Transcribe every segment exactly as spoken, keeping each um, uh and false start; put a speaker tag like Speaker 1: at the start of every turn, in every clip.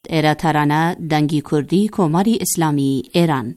Speaker 1: ایرا ترانه دنگی کردی کماری اسلامی ایران.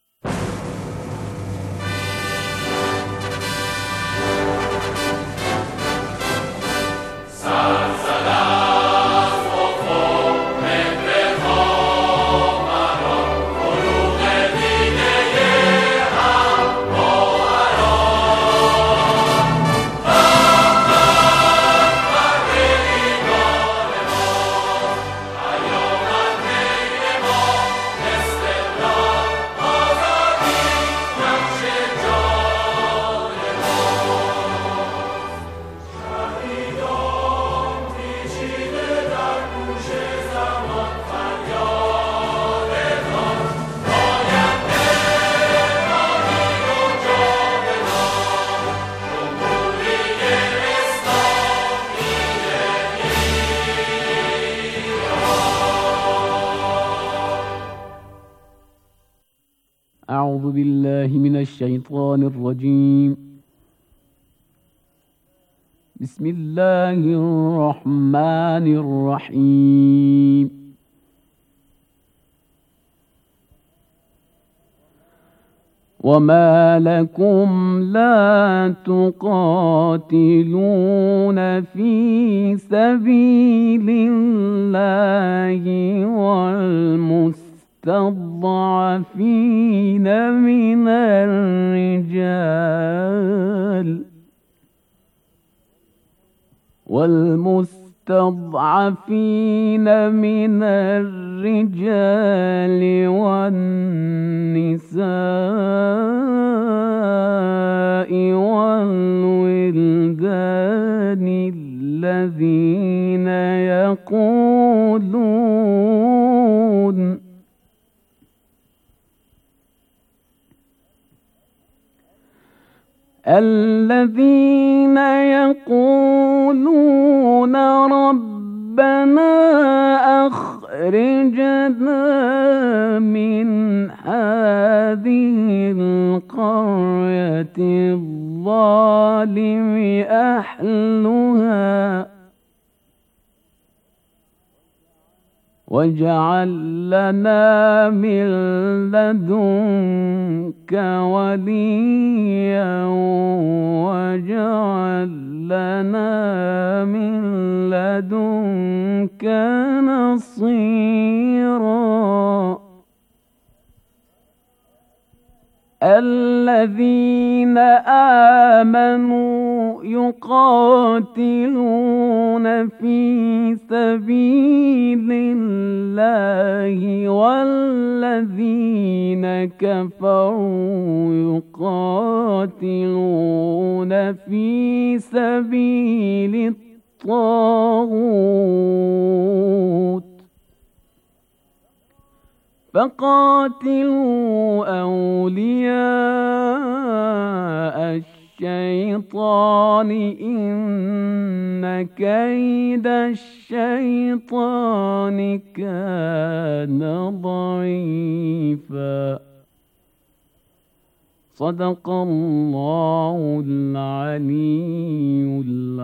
Speaker 2: أعوذ بالله من الشيطان الرجيم. بسم الله الرحمن الرحيم. وما لكم لا تقاتلون في سبيل الله والمسلمين المستضعفين من الرجال والمستضعفين من الرجال والنساء والولدان الذين يقولون الذين يقولون ربنا أخرجنا من هذه القرية الظالم أهلها واجعل لنا من لدنك وليا واجعل لنا من لدنك نصيرا. الذين آمنوا يقاتلون في سبيل الله والذين كفروا يقاتلون في سبيل الطاغوت فقاتلوا أولياء الشيطان إن كيد الشيطان كان ضعيفا. صدق الله العلي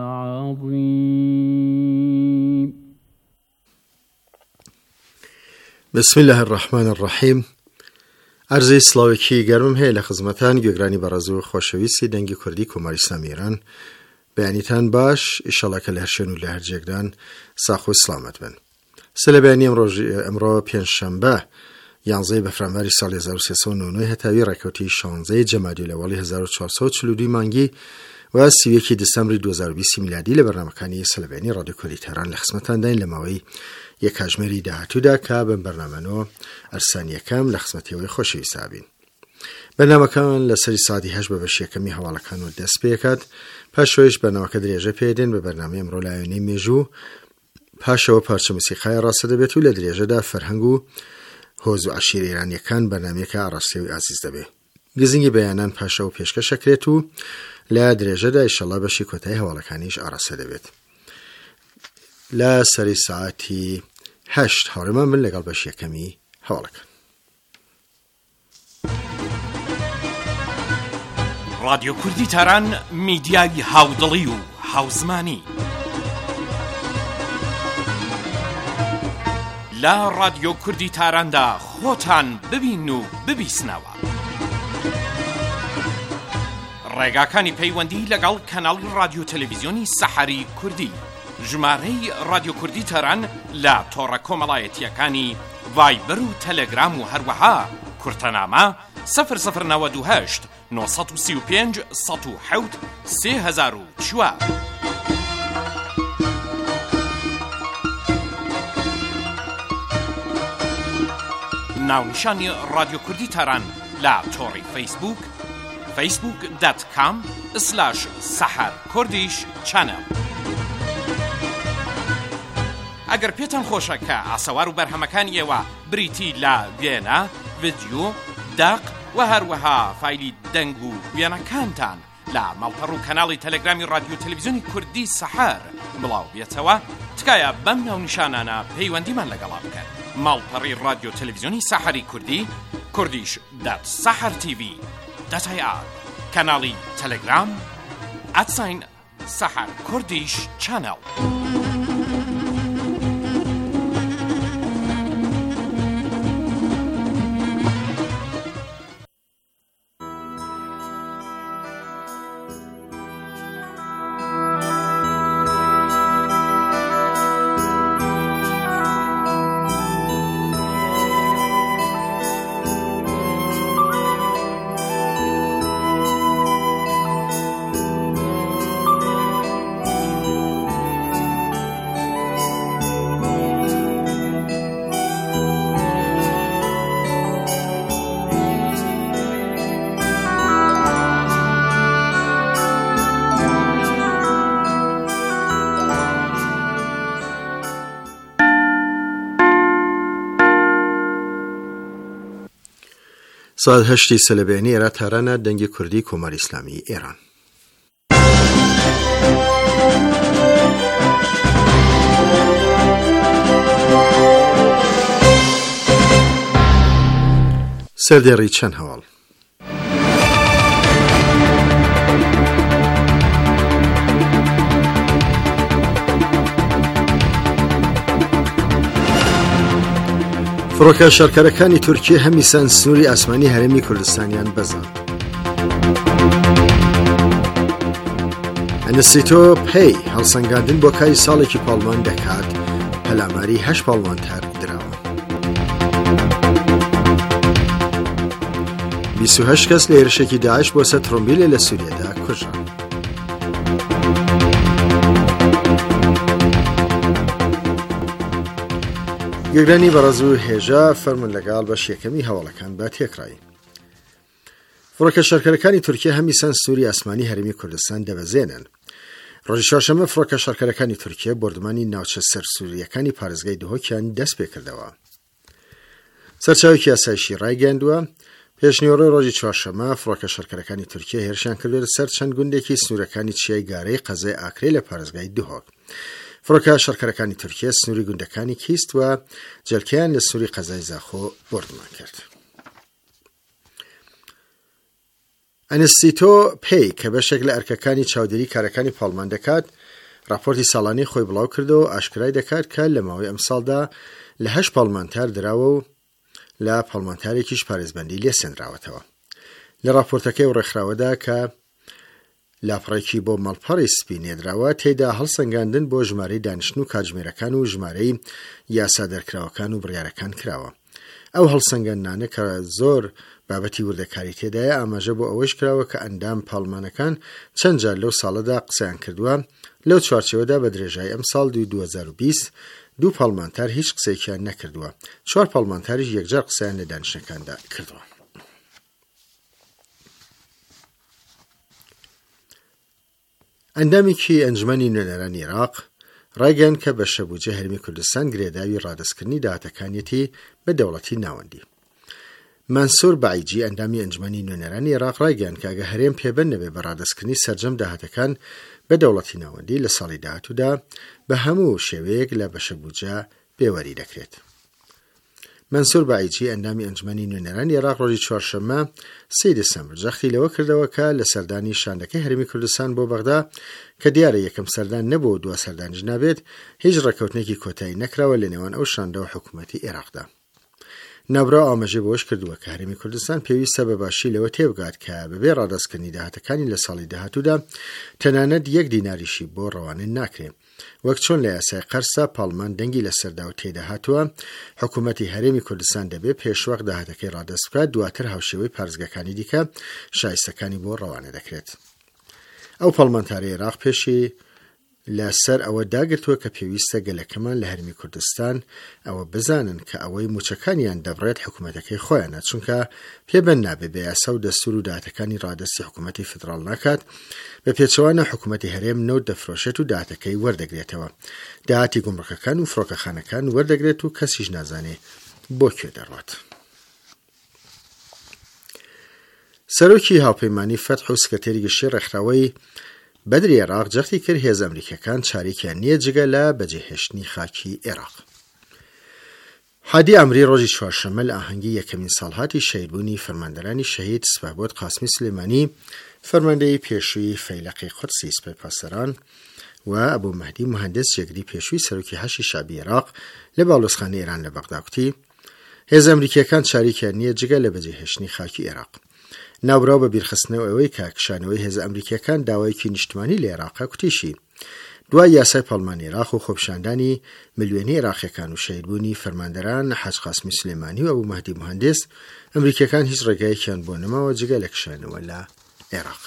Speaker 2: العظيم.
Speaker 3: بسم الله الرحمن الرحیم. عرض سلاوکی گرمم هی لخدمتان گوگرانی برازو خوشویستی دنگی کردی کماری اسلامی ایران بیانیتان باش ایشالا که لهرشن و لهرجگدان ساخو سلامت بن. سل بیانی امرو امرو پنجشنبه یانزده بفرامبری سال هزار و سیصد و نود و نه هتاوی رکوتی شانزده جمادی الاول هزار و چهارصد و چهل و دو مانگی و سی و یک دسامبر دو هزار و بیست میلادی لبرنامه‌کانی سل بیانی رادیو کردی تهران لخدمتان دین لماوی یک کاژمری داهاتوو دا که بن برنامه‌نو ارسانی کم لخدمتی و خوشی سابین. برنامه‌کان لسری ساعتی هشت به بشی کمی حوالکان و دست بیکد. پشویش برنامه‌ک دریجه پیدن به برنامه امرو لایونی میجو. پشو پارچه موسیقی راسته بیتو لدریجه دا فرهنگو حوز و عشیر ایرانی کان برنامه که عرصی و عزیز دبی. گزینگی بیانان پشو پیشکش کردو لدریجه دا انشالله بشی کتای حوالکانیش عرصه دبیت. لا سری ساعتی هشت هارمان من لگل بشی کمی حوالکان.
Speaker 4: رادیو کردی تهران میدیای هاودلی و هاوزمانی لا رادیۆ کوردی تاراندا خۆتان ببین و ببیسنەوە. ڕێگاکانی پەیوەندی لەگەڵ کەناڵی رادیۆ تەلەڤیزیۆنی سەحەری کوردی. ژمارەی رادیۆ کوردی تاران لە تۆڕە کۆمەڵایەتیەکانی ڤایبەر و تەلەگرام و هەروەها کورتەنامە سەفر سەفر نەوەد و هەشت نۆ سەد و سی و پێنج سەد و حەوت سێ هەزار و چوار. ناونیشانی رادیۆ کوردی تاران لە تۆڕی فەیسبووک فەیسبووک دات کام سلاش سەحەر کوردیش چەنەڵ. ئەگەر پێتان خۆشە کە ئاسەوار و بەرهەمەکانی ئێوە بریتی لە وێنە، ڤیدیۆ، داق و هەروەها فایلی دەنگ و وێنەکانتان لە ماڵپەڕ و کەناڵی تەلەگرامی رادیۆ تەلەڤیزیۆنی کوردی سەحەر بڵاو بێتەوە، تکایە بەم ناونیشانانە پەیوەندیمان لەگەڵا بکەن. ماڵپەڕی رادیۆ تەلەڤیزیۆنی سەحەری کوردی، کوردیش دات سەحەر تیڤی دەتای ئار، کەناڵی تەلەگرام ئەتساین سەحەر کوردیش چەنەڵ.
Speaker 3: ساعت هەشتی سەلەبێنی ئێرە تارانە دەنگی کوردی کۆماری ئیسلامی ئێران. سەردێڕی چەند هەواڵ. فڕۆکە شەڕکەرەکانی تورکیە هەمیسان سنووری ئاسمانی هەرێمی کوردستانیان بەزا. ئەنستیتۆ پێی هەڵسەنگاندن بۆ کاری ساڵێکی پاڵمان دەکات، پەلاماری هەشت پاڵمانتار دراوە. بیست و هەشت کەس لە هێرشێکی داعش بۆ سەد ترۆمبیلە لە سووریەدا کوژران. گوێگرانی بەڕێز و هێژە فەرمون لەگەڵ بەش یەکەمی هەواڵەکان بە تێکڕایی. فڕۆکە شەڕکەرەکانی تورکیە هەمیسان سنووری ئاسمانی هەرێمی کوردستان دەبەزێنن. ڕۆژی چوارشەممە فڕۆکە شەڕکەرەکانی تورکیە بردومانی ناوچە سەرسووریەکانی پارێزگای دهۆکیان دەست پێ کردەوە. سەرچاوێکی یاسایشی ڕایگەاندووە. پێشنیوەڕۆی ڕۆژی چوارشەممە فڕۆکە شەڕکەرەکانی تورکیە هێرشیان کردوێتە سەر چەند گوندێکی سنوورەکانی چیای گارەی قەزای ئاکرێ لە پارێزگای دهۆک. فڕۆکە شەڕکەرەکانی تورکیە سنووری گوندەکانی کیست و جەلکەیان لە سنووری قەزای زاخۆ بردومان کرد. ئەنستیتۆ پێی کە بەشێک لە ئەرکەکانی چاودێری کارەکانی پاڵمان دەکات، راپۆرتی ساڵانەی خۆی بڵاو کردەوە و ئاشکرای دەکات کە لە ماوەی ئەم ساڵدا لە هەشت پاڵمانتار دراوە و لە پاڵمانتارێکیش پارێزبەندی لێ سێنراوەتەوە. لە راپۆرتەکەی و ڕێکخراوەدا کە لاپڕێکی بۆ مەڵپەڕی سپی نێدراوە، تێیدا هەڵسەنگاندن بۆ ژمارەی دانیشتن و کاتژمێرەکان و ژمارەی یاسا دەرکراوەکان و بڕیارەکان کراوە. ئەو هەڵسەنگاندانە کە زۆر بابەتی وردەکاری تێدایە ئاماژە بۆ ئەوەش کراوە کە ئەندام پاڵمانەکان چەند جار لەو ساڵەدا قسەیان کردووە. لەو چوارچێوەدا بە درێژای ئەم ساڵ دوو هەزار و بیست دوو پاڵمانتار هیچ قسەیەکیان نەکردووە، چوار پاڵمانتاریش یەکجار قسەیان لە دانیشتەکاندا کردووە. ئەندامێکی ئەنجومەنی نوێنەرانی عێراق ڕایگەیاند کە بە شەبوجە هەرێمی کوردستان گرێداوی ڕادستکردنی داهاتەکانیەتی بە دەوڵەتی ناوەندی. مانسوور بەعیجی ئەندامی ئەنجومەنی نوێنەرانی عێراق ڕایگەیاند کە ئەگە هەرێم پێبەن نەبێ بە ڕادستکردنی سەرجەم داهاتەکان بە دەوڵەتی ناوەندی لە ساڵی داهاتوودا بە هەموو شێوەیەک لە بەشەبوجە پێوەری دەکرێت. منسوور باعیجی ئەندامی ئەنجومەنی نوێنەرانی عێراق ڕۆژی چوارشەممە سێ دەسەمبر جەختی لەوە کردەوە کە لە سەردانی شاندەکەی هەرێمی کوردستان بۆ بەغدا کە دیارە یەکەم سەردان نەبوو دوا سەردانیش نابێت هیچ ڕێکەوتنێکی کۆتایی نەکراوە لە نێوان ئەو شاندە و حکوومەتی عێراقدا. ناوبراو ئاماژەی بۆش کردووە کە هەرێمی کوردستان پێویستە بەباشی لەوە تێبگات کە بەبێ ڕادستکردنی داهاتەکانی لە ساڵی داهاتوودا تەنانەت یەک دیناریشی بۆ ڕەوانین ناکرێت. وەک چۆن لە یاسای قەرسا پاڵمان دەنگی لە سەردا و تێدا هاتووە حکوومەتی هەرێمی کوردستان دەبێت پێشوەق داهاتەکەی ڕادست بکات دواتر هاوشێوەی پارێزگاکانی دیکە شایستەکانی بۆ ڕەوانە دەکرێت. ئەو پەڵمانتاری عێراق پێشی لەسەر ئەوە داگرتووە کە پێویستە گەلەکەمان لە هەرمی کوردستان ئەوە بزانن کە ئەوەی موچەکانیان دەبڕێت حکوومەتەکەی خۆیانە چونکە پێبەن نابێ بە یاسا و دەستور و داهاتەکانی ڕادستی حکوومەتی فدراڵ ناکات بە پێچەوانە حکوومەتی هەرێم نەوت دەفرۆشێت و داهاتەکەی وەردەگرێتەوە داهاتی گومڕەکەکان و فڕۆکەخانەکان وەردەگرێت و کەسیش نازانێ بۆ کوێ دەڕوات. سەرۆکی هاوپەیمانی فەتح و سکرتێری گشتی ڕێکخراوەی بەدری عێراق جەختی کرد هێز ئەمریکەکان چارێکیان نییە جگە لە بەجێهێشتنی خاکی عێراق. حادی ئەمری ڕۆژی چوارشەممە لە ئاهەنگی یەکەمین ساڵهاتی شەهیدبوونی فەرماندەرانی شەهید سپاسبۆت قاسمی سلێمانی فەرماندەی پێشووی فەیلقی قودسی سپای پاسەران و ئەبوو مەهدی مهندس جێگری پێشووی سەرۆکی هەشی شابی عێراق لە باڵۆزخانەی ئێران لە بەغدا کوتی هێز ئەمریکیەکان چارێکیان نییە جگە لە بەجێهێشتنی خاکی عێراق. ناوبراو بە بیرخستنەوە ئەوەی کە کشانەوەی هێز ئەمریکیەکان داوایەکی نیشتمانی لە عێراقا کوتیشی دوای یاسای پەڵمانی عێراق و خۆپیشاندانی ملیۆنی عێراقیەکان و شەهیدبوونی فەرماندەران حاج قاسمی سلێمانی و ئەبوو مەهدی مهندس ئەمریکیەکان هیچ ڕێگایەکیان بۆ نەماوە جگە لە کشانەوە لە عێراق.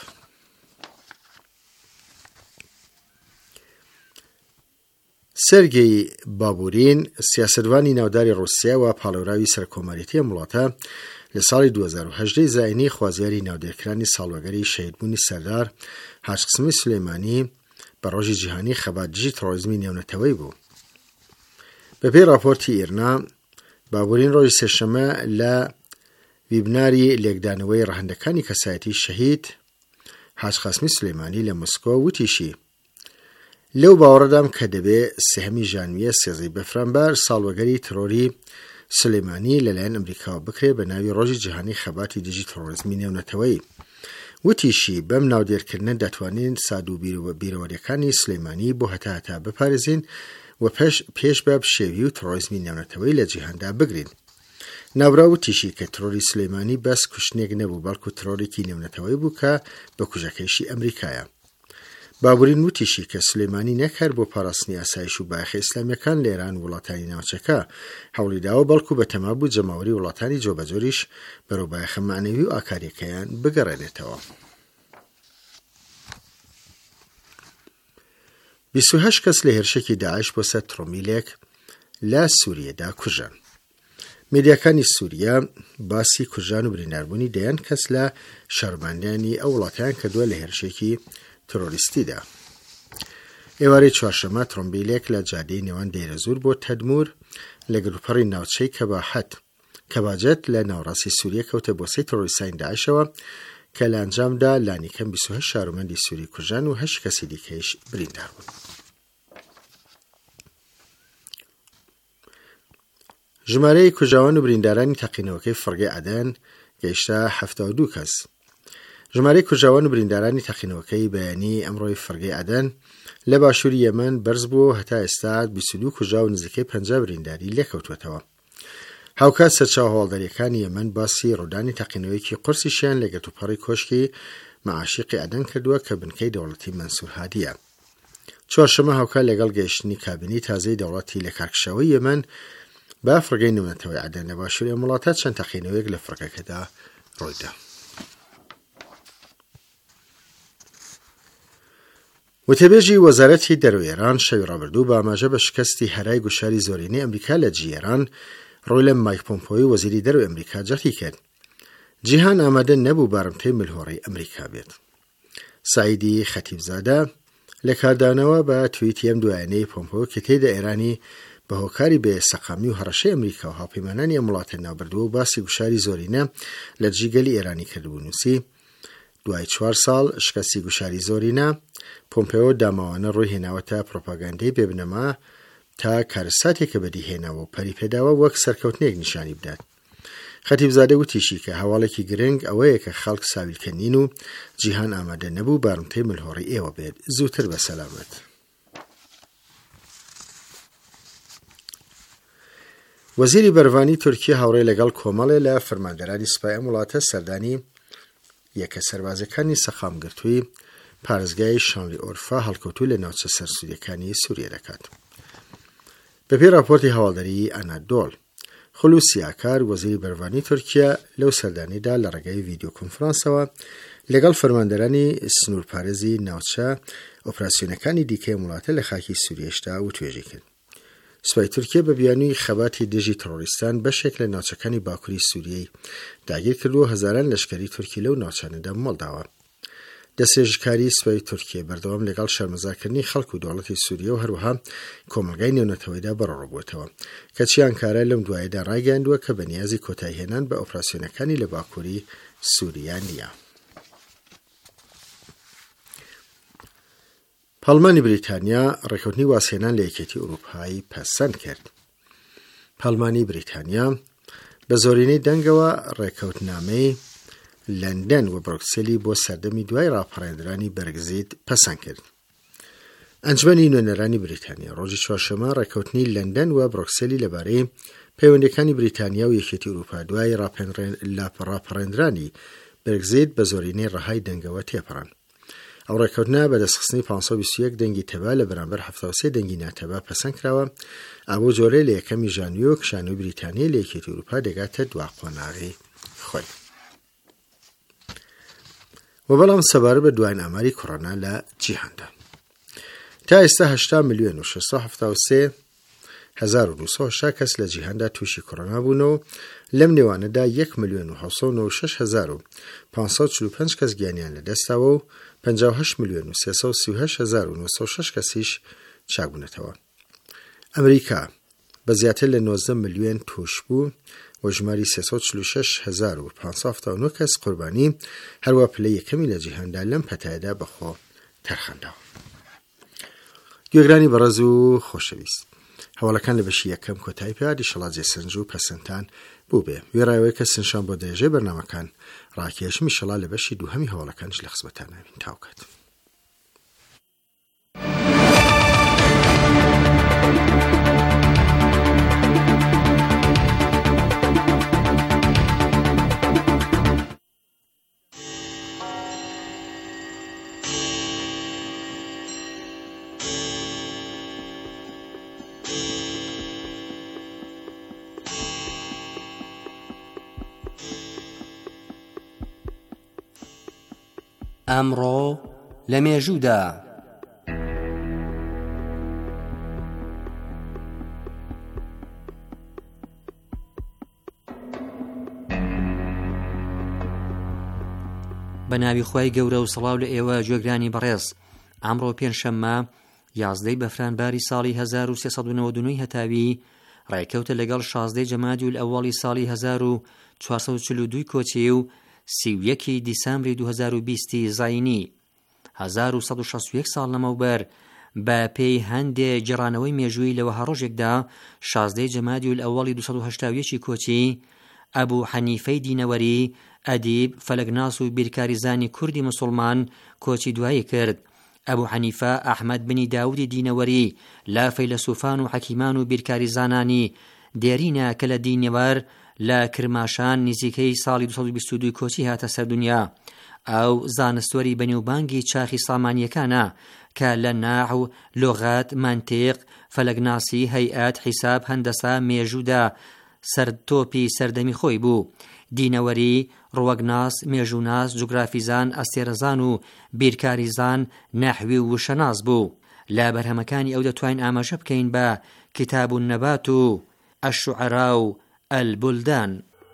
Speaker 3: سێرگێی بابورین سیاسەتوانی ناوداری ڕووسیا و پاڵەوراوی سەرکۆمەرێتی ئەم وڵاتە لە ساڵی دوو هەزار و هەژدە زاینی خوازیاری ناودێرکرانی ساڵوەگەری شەهیدبوونی سەردار حاج قاسمی سلێمانی بە ڕۆژی جیهانی خەباتجی تەڕۆریزمی نێونەتەوەی بوو. بەپێی راپۆرتی ئیرنا بابورین ڕۆژی سێشەممە لە ویبناری لێکدانەوەی ڕەهەندەکانی کەسایەتی شەهید حاج قاسمی سلێمانی لە مۆسکۆ وتیشی لەو باوەڕەدام کە دەبێ سێهەمی ژانویە سێزەی بەفرامبەر ساڵوەگەری ترۆری سلێمانی لەلایەن ئەمریکاوە بکرێ بە ناوی ڕۆژی جیهانی خەباتی دژی تەڕۆریزمی نێونەتەوەی. وتیشی بەم ناودێرکردنە دەتوانین ساد و بیرەوەریەکانی سلێمانی بۆ هەتا هەتا بپارێزین و پێش بە شێوی و تەڕۆریزمی نێونەتەوەی لە جیهاندا بگرین. ناوبرا وتیشی کە ترۆری سلێمانی بەس کوشتنێک نەبوو بەڵکو ترۆرێکی نێونەتەوەی بوو کە بە کوژەکەیشی ئەمریکایە. بابورین وتیشی کە سلێمانی نەکار بۆ پاراستنی ئاسایش و باەخی ئیسلامیەکان لە ئێران وڵاتانی ناوچەکە هەوڵی داوە بەڵکو بە تەمابوو جەماوەری وڵاتانی جۆبەجۆریش بەرەو باەخە معنەوی و ئاکاریەکەیان بگەڕێنێتەوە. بیست و هەشت کەس لە هێرشێکی داعش بۆ سەد تڕۆمیلێک لە سووریەدا کوژان. میدیاکانی سووریا باسی کوژان و برینداربوونی دەیان کەس لە شەڕباندیانی ئەو وڵاتیان کردووە لە هێرشێکی تۆریستیدا. ئێوارەی چوارشەممە ترۆمبیلێک لە جادەی نێوان دەیرەزور بۆ تەدمور لە گروپەڕی ناوچەی کەباحەت کەباجەت لە ناوڕاستی سووریە کەوتە بۆسەی تۆریستانی داعشەوە کە لە ئەنجامدا لانیکەم بیست و هەشت شارۆمەندی سووری کوژان و هەشت کەسی دیکەیش بریندار بوون. ژمارەی کوژاوان و بریندارانی تەقینەوەکەی فڕگەی عەدەن گەیشتە هەفتاد و دوو کەس. ژمارەی کوژاوان و بریندارانی تەقینەوەکەی بەیانی ئەمڕۆی فڕگەی عەدەن لە باشووری یەمەن بەرز بوو هەتا ئێستا بیست و دوو کوژاو نزیکەی پەنجا برینداری لێکەوتوێتەوە. هاوکات سەرچاو هەواڵداریەکانی یەمەن باسی ڕوودانی تەقینەوەیەکی قورسیشیان لە گەتوپەڕی کۆشکی مەعاشقی عەدەن کردووە کە بنکەی دەوڵەتی مەنسوور هادیە. چوارشەممە هاوکات لەگەڵ گەیشتنی کابینی تازەی دەوڵەتی لە کارکشاوی یەمەن با فڕگەی نێونەتەوەی عەدەن لە باشووری ئەم وڵاتە چەند تەقینەوەیەک لە فڕگەکەدا ڕۆیدا. وتەبێژی وەزارەتی دەرەوەی ئێران شەوی ڕابردوو بە ئاماژە بە شکستی هەرای گوشاری زۆرینەی ئەمریکا لە جیێران ڕۆی لە مایک پۆمپۆی وەزیری دەرەوەی ئەمریکا جەختی کرد. جیهان ئامادە نەبوو بارمتەی ملهۆڕی ئەمریکا بێت. سعیدی خەتیبزادە لە کاردانەوە بە توییتی ئەم دوایانەی پۆمپۆ کە تێیدا ئێرانی بە هۆکاری بێ سەقامی و هەڕەشەی ئەمریکا و هاوپەیمانانی ئەم وڵاتە ناوبردووە و باسی گوشاری زۆرینە لە جیگەلی ئێرانی کردبوو نووسی دوای چوار ساڵ شکستی گوشاری زۆرینە پۆمپێۆ داماوانە ڕووی هێناوەتە پرۆپاگاندەی بێبنەما تا کارەساتێکە بەدیهێناوە و پەریپێداوە وەک سەرکەوتنێک نیشانی بدات. خەتیبزادە وتیشی کە هەواڵێکی گرنگ ئەوەیە کە خەڵک ساویلکەنین و جیهان ئامادە نەبوو بارمتەی ملهۆڕی ئێوە بێت. زووتر بە سەلامەت. وەزیری بەرەڤانی تورکیا هاوڕێی لەگەڵ کۆمەڵێ لە فەرماندەرانی سوپای ئەم وڵاتە سەردانی یەکە سەربازەکانی سەخامگرتووی پارێزگای شانلی ئۆرفا هەڵکەوتوو لە ناوچە سەرسوودەکانی سووریا دەکات. بەپێی راپۆرتی هەواڵدەری ئەنادۆڵ، خولوسی ئاکار وەزیری بەرەڤانی تورکیا لەو سەردانیدا لە ڕێگەی ڤیدیۆ کۆنفرانسەوە لەگەڵ فەرماندەرانی سنوورپارێزی ناوچە ئۆپراسیۆنەکانی دیکەی وڵاتە لە خاکی سووریاشدا و توێژی کرد. سوپای تورکیا بە بیانووی خەباتی دژی تەڕۆریستان بەشێک لە ناوچەکانی باکووری سووریای داگیر کردووە هەزاران لەشکەری تورکی لەو ناوچانەدا مەڵداوە. دەستێژکاری سوپای تورکیا بەردەوام لەگەڵ شەرمەزارکردنی خەڵک و دەوڵەتی سووریا و هەروەها کۆمەلگای نێونەتەوەیدا بەڕۆڕبووەتەوە کەچی ئەنکارە لەم دواییدا ڕاگەیاندووە کە بەنیازی کۆتایهێنان بە ئۆپراسیۆنەکانی لە باکووری سووریا نییە. پەڵمانی بریتانیا ڕێکەوتنی واسهێنان لە یەکێتی ئوروپایی پەسەند کرد. پەڵمانی بریتانیا بە زۆرینەی دەنگەوە ڕێکەوتنامەی لەندەن و بروکسلی بۆ سەردەمی دوای ڕاپەڕێنرانی بەرگزیت پەسەند کرد. ئەنجمەنی نوێنەرانی بریتانیا ڕۆژی چوارشەممە ڕێکەوتنی لەندەن و بروکسلی لەبارەی پەیوەندیەکانی بریتانیا و یەکێتی ئوروپا دوای ڕاپەڕێنرانی بەرگزیت بە زۆرینەی ڕەهای دەنگەوە تێپەڕان. ئەو ڕێکەوتنە بەدەستخستنی پانسەد و بیست و یەک دەنگی تەبا لە بەرامبەر هەفتاد و سێ دەنگی ناتەبا پەسەند کراوە. ئەوە جۆرەی لە یەکەمی ژانویۆ کە شانۆی بریتانیا لە یەکێتی ئوروپا دەگاتە دوا قۆناغی خۆی. و بەڵام سەبارەت بە دوایین ئاماری کۆڕۆنا لە جیهاندا تا ئێستا هەشتا ملیۆن و شەشسەد و هەفتاد و سێ هەزار و دووسەد و هەشتا کەس لە جیهاندا تووشی کۆڕۆنا بوونەوە. لەم نێوانەدا یەک ملیۆن و حەوت سەد و نۆ و شەش هەزار و پانسەد و چل و پێنج کەس گیانیان لەدەستاوە و پەنجا و هەشت ملیۆن و سێسەد و سی و هەشت هەزار و نۆسەد و شەش کەسیش چاکبوونەتەوە. ئەمریکا بە زیاتر لە نۆزدە ملیۆن توش بوو و ژماری سێسەد و چل و شەش هەزار و پانسەد و هەفتاد و نۆ کەس قوربانی هەروە پلەی یەکەمی لە جیهاندا لەم پەتایەدا بەخۆ تەرخەندەوە. گوێگرانی بەڕێز و خۆشەویست، هەواڵەکان لە بەشی یەکەم کۆتایی پێ ئیشەڵا جێسەنج و پەسەندتان بوو بێ. وێرایەوەی کە سنشان بۆ درێژەی بەرنامەکان ڕاکێشم ئیشەڵا لە بەشی دووهەمی هەواڵەکانش لە خزمەتان ناوین تاوکات.
Speaker 5: ئەمڕۆ لە مێژوودا بە ناوی خۆی گەورە و سڵاو لە ئێوە گوێگرانی بەڕێز. ئەمڕۆ پێنجشەممە یازدەی بەفرانباری ساڵی هەزار و سێسەد و نەوەد و نۆ هەتاوی ڕێکەوتە لەگەڵ شازدەی جەمادی الئەوەڵی ساڵی هەزار و چوارسەد و چل و دوو کۆچی و سی و یەکی دیسەمبری دوو هەزار و بیستی زاینی. هەزار و سەد و شەست و یەک ساڵ لەمەوبەر بە پێی هەندێک جێڕانەوەی مێژووی لەوە هەڕۆژێکدا شازدەی جەمادی الئەوەڵی دووسەد و هەشتا و یەکی کۆچی ئەبوو حەنیفەی دینەوەری ئەدیب فەلەگناس و بیرکاریزانی کوردی موسڵمان کۆچی دوایی کرد. ئەبوو حەنیفە ئەحمەد بنی داودی دینەوەری لە فەیلسوفان و حەکیمان و بیرکاریزانانی دێرینە کە لە دینەوەر لە کرماشان نزیکەی ساڵی دووسەد و بیست و دوو کۆچی هاتە سەردونیا. ئەو زانستوەری بەنێوبانگی چاخی سامانیەکانە کە لە ناحو، لۆغات، مانتیق، فەلەگناسی، هەیئەت، حیساب، هەندەسا مێژوودا سەرتۆپی سەردەمی خۆی بوو. دینەوەری، ڕوەگناس، مێژووناس، جوگرافیزان، ئەستێرەزان و بیرکاریزان، نەحوی و وشەناس بوو. لە بەرهەمەکانی ئەو دەتوانین ئاماژە بکەین بە کتاب النەبات و الشوعرا و البلدان.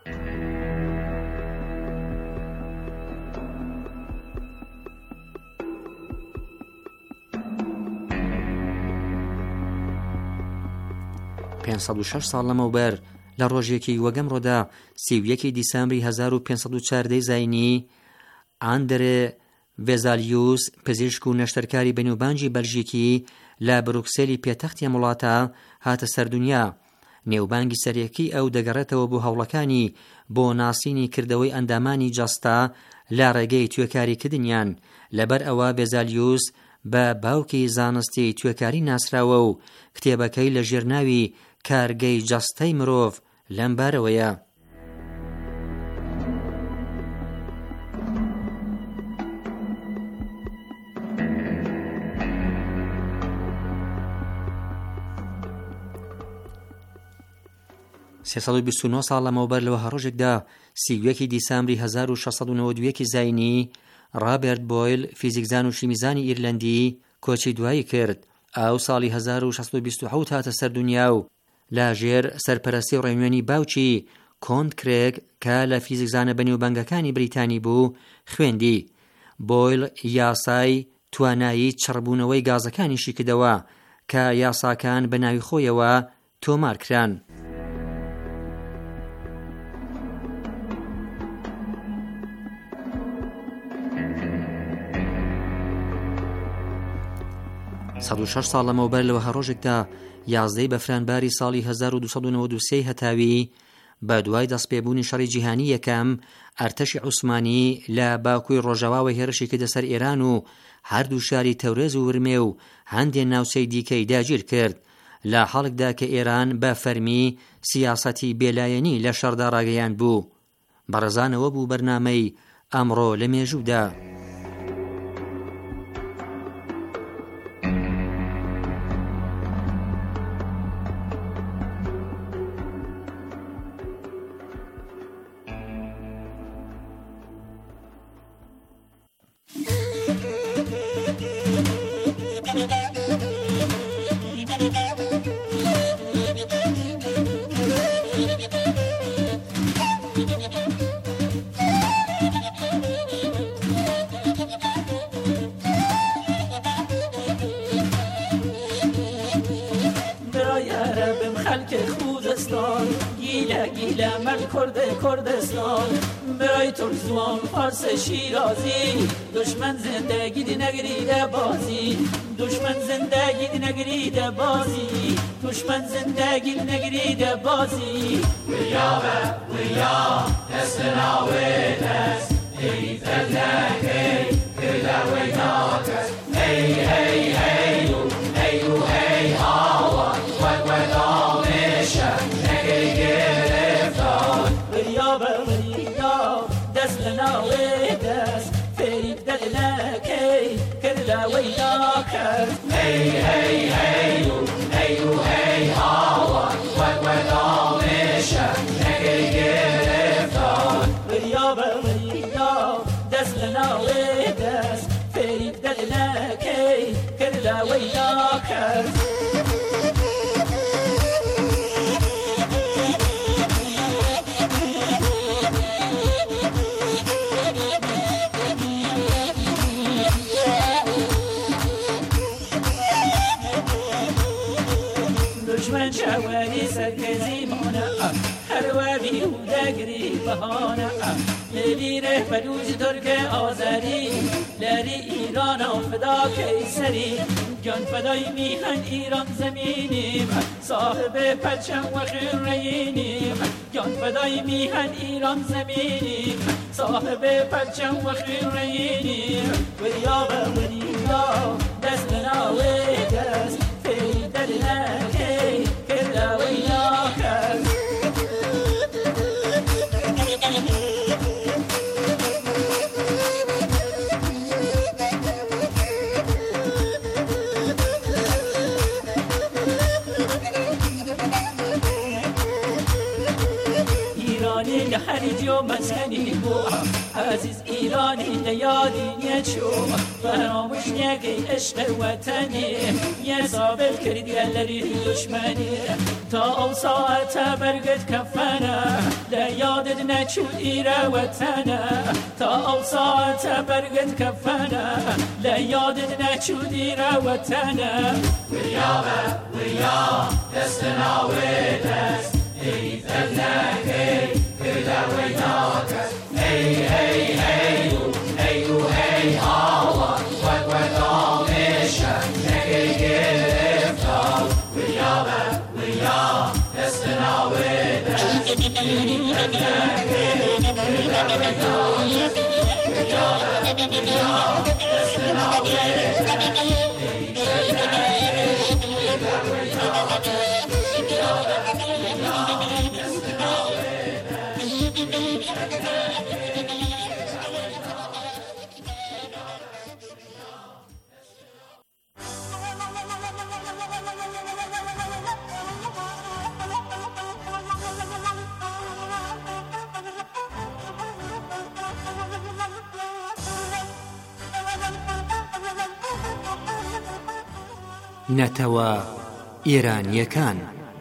Speaker 5: پێنجسەد و شەش ساڵ لەمەوبەر لە ڕۆژێکی وەگەمڕۆدا سی و یەکی دیسەمبری هەزار و پێنجسەد و چواردەی زاینی ئاندرێ ڤێزالیوس پزیشک و نەشتەرکاری بەنێوبانگی بەلژیکی لە بروکسێلی پێتەختی وڵاتە هاتە سەردونیا. نێوبانگی سەرەکی ئەو دەگەڕێتەوە بۆ هەوڵەکانی بۆ ناسینی کردەوەی ئەندامانی جەستا لە ڕێگەی توێکاریکردنیان. لەبەر ئەوە بێزالیوس بە باوکی زانستی توێکاری ناسراوە و کتێبەکەی لە ژێرناوی کارگەی جەستەی مرۆڤ لەم بارەوەیە. سێسەد و بیست و نۆ ساڵ لەمەوبەر لەوە هەڕۆژێکدا سیویەکی دیسامبری هەزار و شەشسەد و نەوە و دووەکی زاینی ڕابێرت بۆیل فیزیکزان و شیمیزانی ئیرلەندی کۆچی دوایی کرد. ئەو ساڵی هەزار و شەشسەد و بیست و حەوت هاتە سەردونیا و لاژێر سەرپەرستی ڕێنوێنی باوکی کۆنت کرێگ کە لە فیزیکزانە بەنێوبانگەکانی بریتانی بوو خوێندی. بۆیل یاسای توانایی چڕبوونەوەی گازەکانیشی کردەوە کە یاساکان بە ناوی خۆیەوە تۆمار کران. سەد و شەش ساڵ لەمەوبەر لەوە هەڕۆژێکدا یازدەی بەفرانباری ساڵی هەزار و دووسەد و نەوەد و سێ هەتاوی بە دوای دەستپێبوونی شەڕی جیهانی یەکەم ئەرتەشی عوسمانی لە باکووی ڕۆژاواوە هێرشی کردە سەر ئێران و هەردوو شاری تەورێز و ورمێ و هەندێک ناوچەی دیکەی داگیر کرد. لە حاڵێکدا کە ئێران بە فەرمی سیاسەتی بێلایەنی لە شەڕدا ڕاگەیاند بوو. بەڕێزانەوە بوو بەرنامەی ئەمڕۆ لە مێژوودا.
Speaker 6: گیله من کرده کردستان برای ترکزوان فارس شیرازی دشمن زندگی دی نگریده بازی دشمن زندگی دی نگریده بازی دشمن زندگی دی نگریده بازی ویا ویا دستنا ویدس ای تلکی کلا ویناکس ای ای ای ای ای هاوا ود ود آمیشه نگری گرفتان ویا ویا دستنا ویدس فریب دلکی کلا ویناکس ای ای ای ای ای هاوا ود ود آمیشه نگری گرفتان ویا ویا دستنا ویدس فریب دلکی کلا ویناکس دشمن شواری سرکزی مانه هر وابی و دگری بهانه لبیره بلوز ترک آذری لری ایران و فدا کیسری جان فدای میهن ایران زمینیم صاحب پرچم و خیرینیم جان فدای میهن ایران زمینیم صاحب پرچم و خیرینیم وریا و وریا دست ناوی دست فی دلکی کلا ویناکس خریجی و مسکنی بو عزیز ایرانی لیادی نیچو فراموش نگی عشق وطنی یه ثابت کردی الری دشمنی تا اون ساعت برگت کفنه لیادت نچو ایره وطنه تا اون ساعت برگت کفنه لیادت نچو ایره وطنه ویا ویا دستنا و دست ای تلکی کلا ویناکس ای ای ای ای ای هاوا ود ود آمیشه نگی گره
Speaker 5: نەتەوە ئێرانیەکان.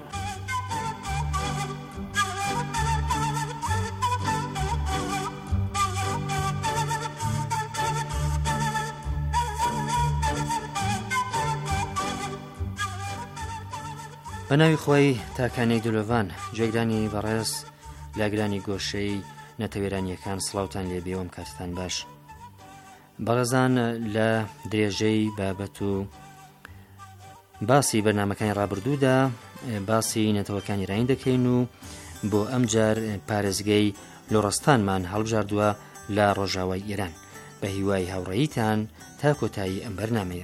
Speaker 5: بە ناوی خۆی تاکانەی دلۆڤان جێگرانی بەڕێز لاگرانی گۆشەی نەتەوێرانیەکان سڵاوتان لێبێوم کاتتان باش. بەڕێزان لە درێژەی بابەت و باسی بەرنامەکانی ڕابردوودا باسی نەتەوەکانی ڕاین دەکەین و بۆ ئەم جار پارێزگەی لۆڕستانمان هەڵبژاردووە لە ڕۆژاوای ئێران. بە هیوای هاوڕێیتان تا کۆتایی ئەم بەرنامەیە.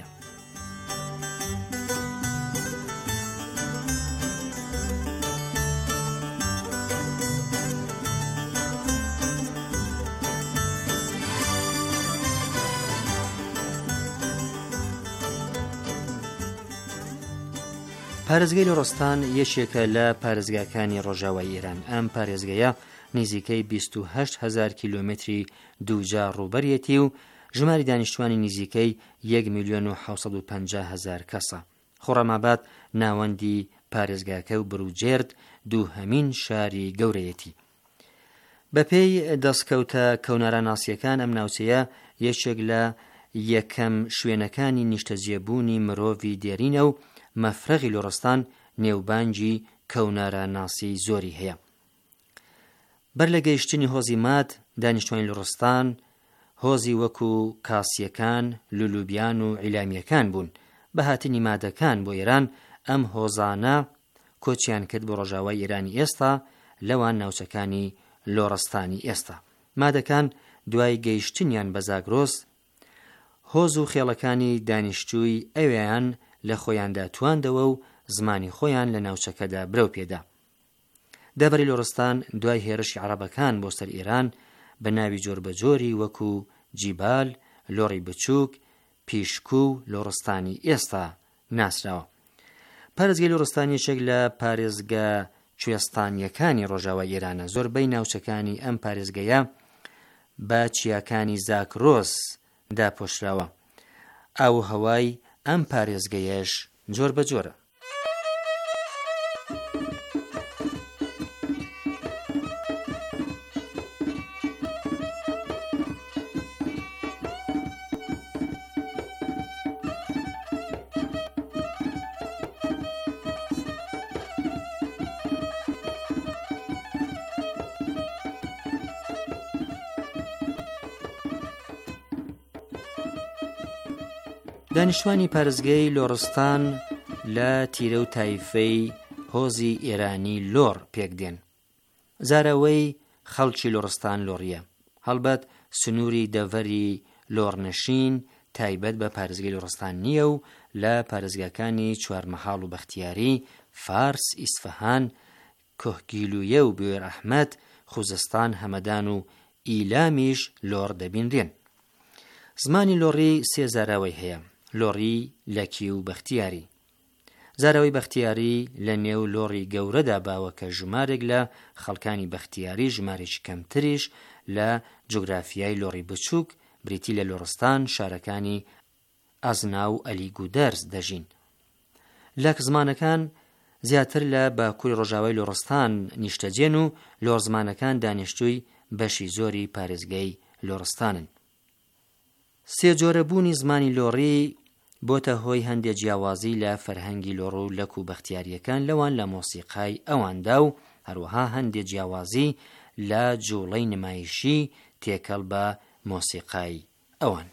Speaker 5: پارێزگای لۆڕستان یەکێکە لە پارێزگاکانی ڕۆژاوای ئێران. ئەم پارێزگایە نزیکەی بیست و هەشت هەزار کیلۆمتری دووجا ڕووبەرێتی و ژماری دانیشتوانی نزیکەی یەک میلیۆن و حەوت سەد و پەنجا هەزار کەسە. خۆڕەماباد ناوەندی پارێزگاکە و بروجێرد دووهەمین شاری گەورەیەتی. بەپێی دەستکەوتە کەوناراناسیەکان ئەم ناوچەیە یەکێک لە یەکەم شوێنەکانی نیشتەجێبوونی مرۆڤی دێرینە و مەفرەغی لۆڕستان نێوبانگی کەوناراناسی زۆری هەیە. بەر لە گەیشتنی هۆزی ماد دانیشتوانی لۆڕستان هۆزی وەکو کاسیەکان، لولوبیان و عیلامیەکان بوون. بە هاتنی مادەکان بۆ ئێران ئەم هۆزانە کۆچیان کرد بۆ ڕۆژاوای ئێرانی ئێستا لەوان ناوچەکانی لۆڕستانی ئێستا. مادەکان دوای گەیشتنیان بە زاگرۆس هۆز و خێڵەکانی دانیشتووی ئەویان لە خۆیاندا تواندەوە و زمانی خۆیان لە ناوچەکەدا برەو پێدا. دەبەری لۆڕستان دوای هێرشی عەرەبەکان بۆ سەر ئێران بە ناوی جۆربەجۆری وەکو جیبال، لۆڕی بچووک، پیشکو و لۆڕستانی ئێستا ناسراوە. پارێزگای لۆڕستان یەکێک لە پارێزگا کوێستانیەکانی ڕۆژاوای ئێرانە. زۆربەی ناوچەکانی ئەم پارێزگایە بە چیاکانی زاگرۆس داپۆشراوە. ئاو هەوای ئەم پارێزگەیەش جۆر بە جۆرە. دانیشتوانی پارێزگای لۆڕستان لە تیرە و تایفەی هۆزی ئێرانی لۆڕ پێک دێن. زاراوەی خەڵکی لۆڕستان لۆڕیە. هەڵبەت سنووری دەڤەری لۆڕنشین تایبەت بە پارێزگای لۆڕستان نییە و لە پارێزگاکانی چوارمەحاڵ و بەختیاری، فارس، ئیسفەهان، کۆهگیلویە و بوێر ئەحمەد، خوزستان، هەمەدان و ئیلامیش لۆڕ دەبینرێن. زمانی لۆڕی سێ زاراوەی هەیە: لۆڕی، لەکی و بەختیاری. زاراوەی بەختیاری لە نێو لۆڕی گەورەدا باوە کە ژمارێک لە خەڵکانی بەختیاری ژمارێکی کەمتریش لە جوگرافیای لۆڕی بچووک بریتی لە لۆڕستان شارەکانی ئەزنا و ئەلیگودەرز دەژین. لە زمانەکان زیاتر لە باکووری ڕۆژاوای لۆڕستان نیشتەجێن و لۆڕ زمانەکان دانیشتووی بەشی زۆری پارێزگای لۆڕستانن. سێ جۆرەبوونی زمانی لۆڕی بۆتە هۆی هەندێک جیاوازی لە فەرهەنگی لۆڕ و لەک و بەختیاریەکان لەوان لە مۆسیقای ئەواندا و هەروەها هەندێک جیاوازی لە جوڵەی نمایشی تێکەڵ بە مۆسیقای ئەوان.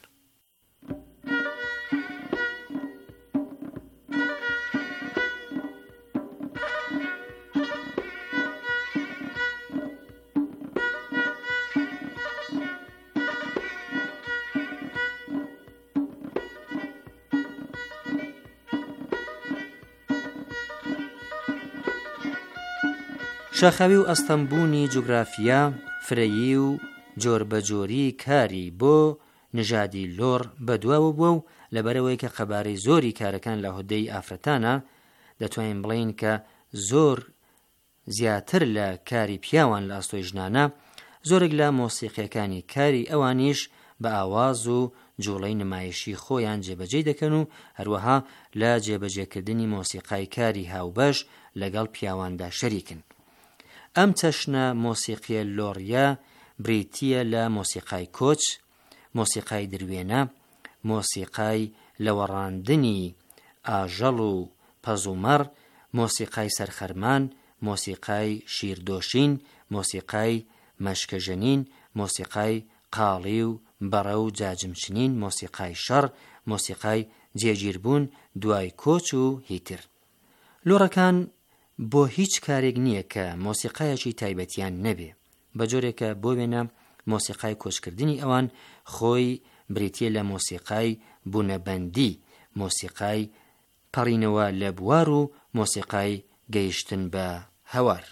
Speaker 5: شاخەوی و ئەستەمبوونی جوگرافیا فرەیی و جۆربەجۆری کاری بۆ نژادی لۆڕ بەدواوە بووە و لەبەرەوەی کە قەبارەی زۆری کارەکان لە هودەی ئافرەتانە دەتوانین بڵین کە زۆر زیاتر لە کاری پیاوان لە ئاستۆی ژنانە، زۆرێک لە مۆسیقیەکانی کاری ئەوانیش بە ئاواز و جوڵەی نمایشی خۆیان جێبەجێ دەکەن و هەروەها لە جێبەجێکردنی مۆسیقای کاری هاوبەش لەگەڵ پیاواندا شەریکن. ئەم چەشنە مۆسیقیە لۆڕیە بریتیە لە مۆسیقای کۆچ، مۆسیقای دروێنە، مۆسیقای لەوەڕاندنی ئاژەڵ و پەزومەڕ، مۆسیقای سەرخەرمان، مۆسیقای شیردۆشین، مۆسیقای مەشکەژەنین، مۆسیقای قاڵی و بەڕە و جاجمچنین، مۆسیقای شەڕ، مۆسیقای جێگیربوون دوای کۆچ و هیتر. لۆڕەکان بۆ هیچ کارێک نییە کە مۆسیقایەکی تایبەتیان نەبێ، بە جۆرێکە بۆ وێنە مۆسیقای کۆچکردنی ئەوان خۆی بریتیە لە مۆسیقای بوونەبەندی، مۆسیقای پەڕینەوە لە بوار و مۆسیقای گەیشتن بە هەوار.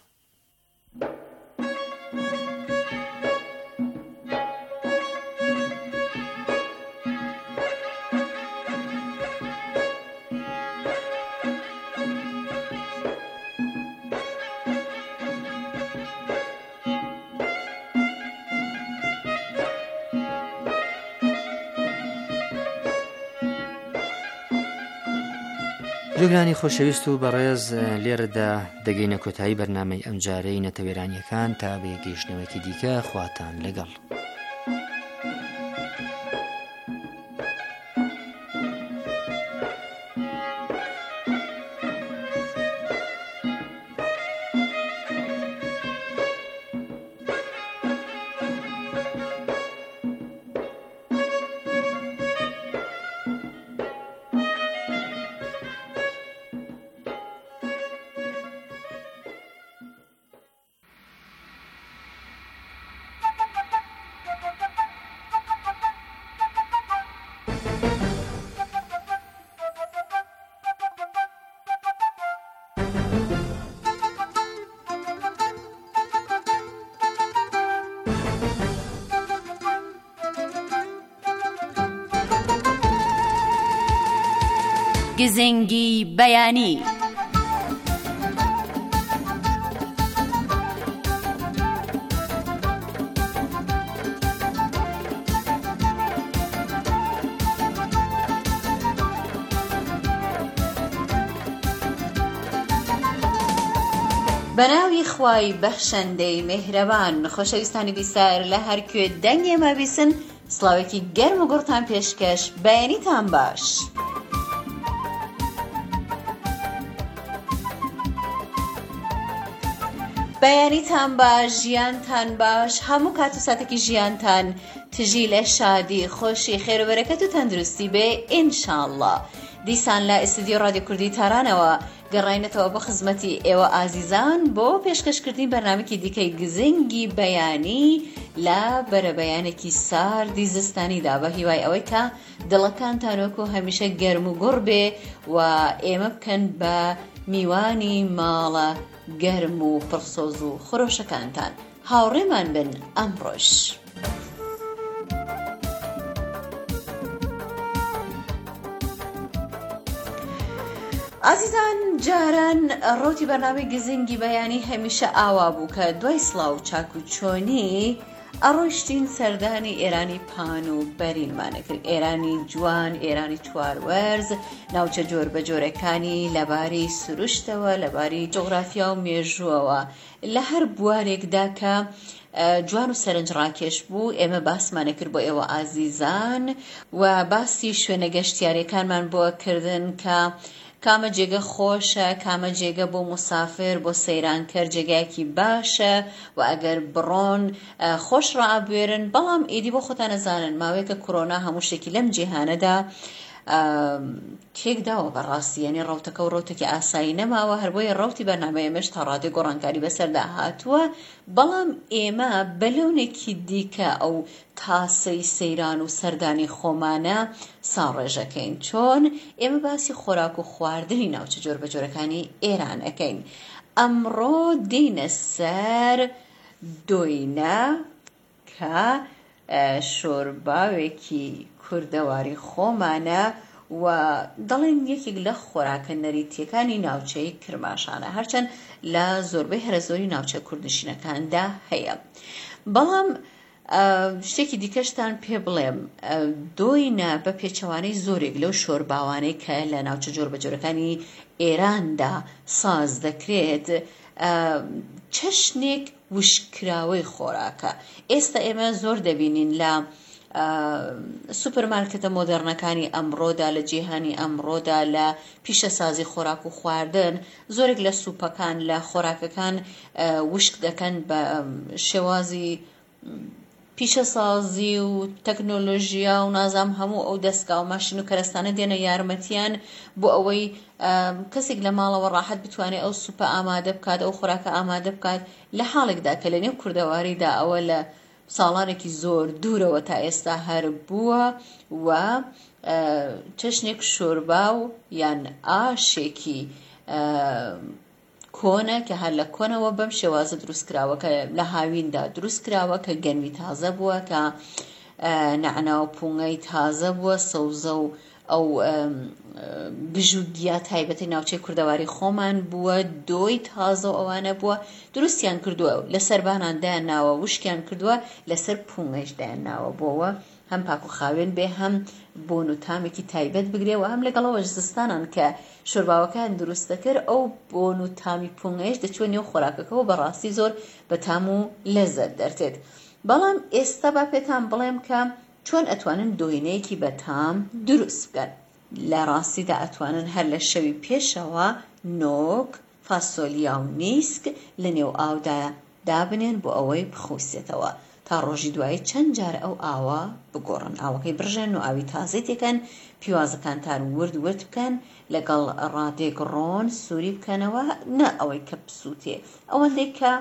Speaker 5: جۆگرانی خۆشەویست و بەڕێز، لێرەدا دەگەینە کۆتایی بەرنامەی ئەم جارەی نەتەوێرانیەکان تا بە گەیشتنەوەیەکی دیکە خواتان لەگەڵ.
Speaker 1: گزنگی بەیانی.
Speaker 7: بەناوی خوای بەخشەندەی مێهرەبان، خۆشەویستانی بیسار لە هەر کوێ دەنگێ مابیسن، سڵاوێکی گەرم و گوڕتان پێشکەش، بەیانیتان باش. بەیانیتان باش، ژیانتان باش، هەموو کات و ساتێکی ژیانتان تژی لە شادی، خۆشی، خێرەبەرەکەت و تەندروستی بێ ئینشاءالله. دیسان لە ئستودیۆ رادیۆ کوردی تارانەوە گەڕاینەتەوە بە خزمەتی ئێوە ئازیزان بۆ پێشکەشکردنی بەرنامێکی دیکەی گزنگی بەیانی لە بەرەبەیانێکی ساردی زستانیدا، بە هیوای ئەوەی کە دڵەکانتان وەکو هەمیشە گەرم و گوڕ بێ و ئێمە بکەن بە میوانی ماڵە گەرم و پڕسۆز و خۆشەکانتان. هاوڕێمان بن ئەمڕۆژ. ئازیزان، جاران ڕۆتی بەرنامەی گزنگی بەیانی هەمیشە ئاوا بوو کە دوای سڵاو چاک و چۆنی ئەڕۆیشتین سەردانی ئێرانی پان و بەرینمانە کرد. ئێرانی جوان، ئێرانی چواروەرز، ناوچە جۆر بە جۆرەکانی لەباری سروشتەوە، لەباری جۆغرافیا و مێژووەوە لە هەر بوارێکدا کە جوان و سەرنج ڕاکێش بوو ئێمە باسمانە کرد بۆ ئێوە ئازیزان و باسی شوێنە گەشتیاریەکانمان بۆ کردن کە کامە جێگە خۆشە، کامە جێگە بۆ مسافر، بۆ سەیرانکەر جێگایەکی باشە و ئەگەر بڕۆن خۆش ڕائبوێرن. بەڵام ئیدی بۆ خۆتان نەزانن ماوەیەکە کۆرۆنا هەموو شتێکی لەم جیهانەدا تێکداوە بەڕاستی، یعنی ڕەوتەکە و ڕەوتێکی ئاسایی نەماوە، هەر بۆیە ڕەوتی بەرنامەیەمەش تا ڕادیۆ گۆڕانکاری بەسەردا هاتووە. بەڵام ئێمە بەلەونێکی دیکە ئەو تاسەی سەیران و سەردانی خۆمانە ساڕێژەکەین، چۆن ئێمە باسی خۆراک و خواردنی ناوچە جۆر بە جۆرەکانی ئێران ئەەکەین. ئەمڕۆ دینە سەر دۆینە کە شۆرباوێکی کوردەواری خۆمانە و دەڵێن یەکێک لە خۆراکە نەریتیەکانی ناوچەی کرماشانە، هەرچەند لە زۆربەی هەرە زۆری ناوچە کوردنشینەکاندا هەیە. بەڵام شتێکی دیکەشتان پێ بڵێم، دۆینە بە پێچەوانەی زۆرێک لەو شۆرباوانەی کە لە ناوچە جۆربەجۆرەکانی ئێراندا ساز دەکرێت چەشنێک وشکراوەی خۆراکە. ئێستا ئێمە زۆر دەبینین لە سوپەرمارکێتە مۆدەرنەکانی ئەمڕۆدا، لە جیهانی ئەمڕۆدا لە پیشەسازی خۆراک و خواردن زۆرێک لە سوپەکان لە خۆراکەکان وشک دەکەن بە شێوازی پیشەسازی و تەکنۆلۆژیا و نازام هەموو ئەو دەستگا و ماشین و کەرەستانە دێنە یارمەتیان بۆ ئەوەی کەسێک لە ماڵەوە ڕاحەت بتوانێت ئەو سوپە ئامادە بکات، ئەو خۆراکە ئامادە بکات لە حاڵێکدا کە لە نێو کوردەواریدا ئەوە لە ساڵانێکی زۆر دوورەوە تا ئێستا هەر بووە و چەشنێک شۆربا و یان ئاشێکی کۆنە کە هەر لە کۆنەوە بەم شێوازە دروستکراوە کە لە هاویندا دروستکراوە کە گەنمی تازە بووە، کە نەعنا و پوونگەی تازە بووە، سەوزە و ئەو بژوگیا تایبەتی ناوچەی کوردەواری خۆمان بووە، دۆی تازە و ئەوانە بووە، دروستیان کردووە، لە سەربانان دایان ناوە، وشکیان کردووە، لەسەر پوونگەش دایان ناوە بۆەوە هەم پاک و خاوێن بێ، هەم بۆن و تامێکی تایبەت بگرێەوە، هەم لەگەڵەوە زستانان کە شۆرباوەکان دروست دەکرد ئەو بۆن و تامی پوونگەش دەچوە نێو خۆراکەکەەوە بەڕاستی زۆر بە تام و لەزەت دەرتێت. بەڵام ئێستا با پێتان بڵێم کە چۆن ئەتوانن دۆینەیەکی بە تام دروست بکەن. لە ڕاستیدا ئەتوانن هەر لە شەوی پێشەوە نۆک، فاسۆلیا و نیسک لە نێو ئاودا دابنێن بۆ ئەوەی بخوسێتەوە تا ڕۆژی دوایی چەند جار ئەو ئاوە بگۆڕن، ئاوەکەی بڕژێن و ئاوی تازەی تێکەن، پیوازەکانتان ورد ورد بکەن، لەگەڵ ڕادێک ڕۆن سووری بکەنەوە، نە ئەوەی کە بسووتێ، ئەوەندەی کە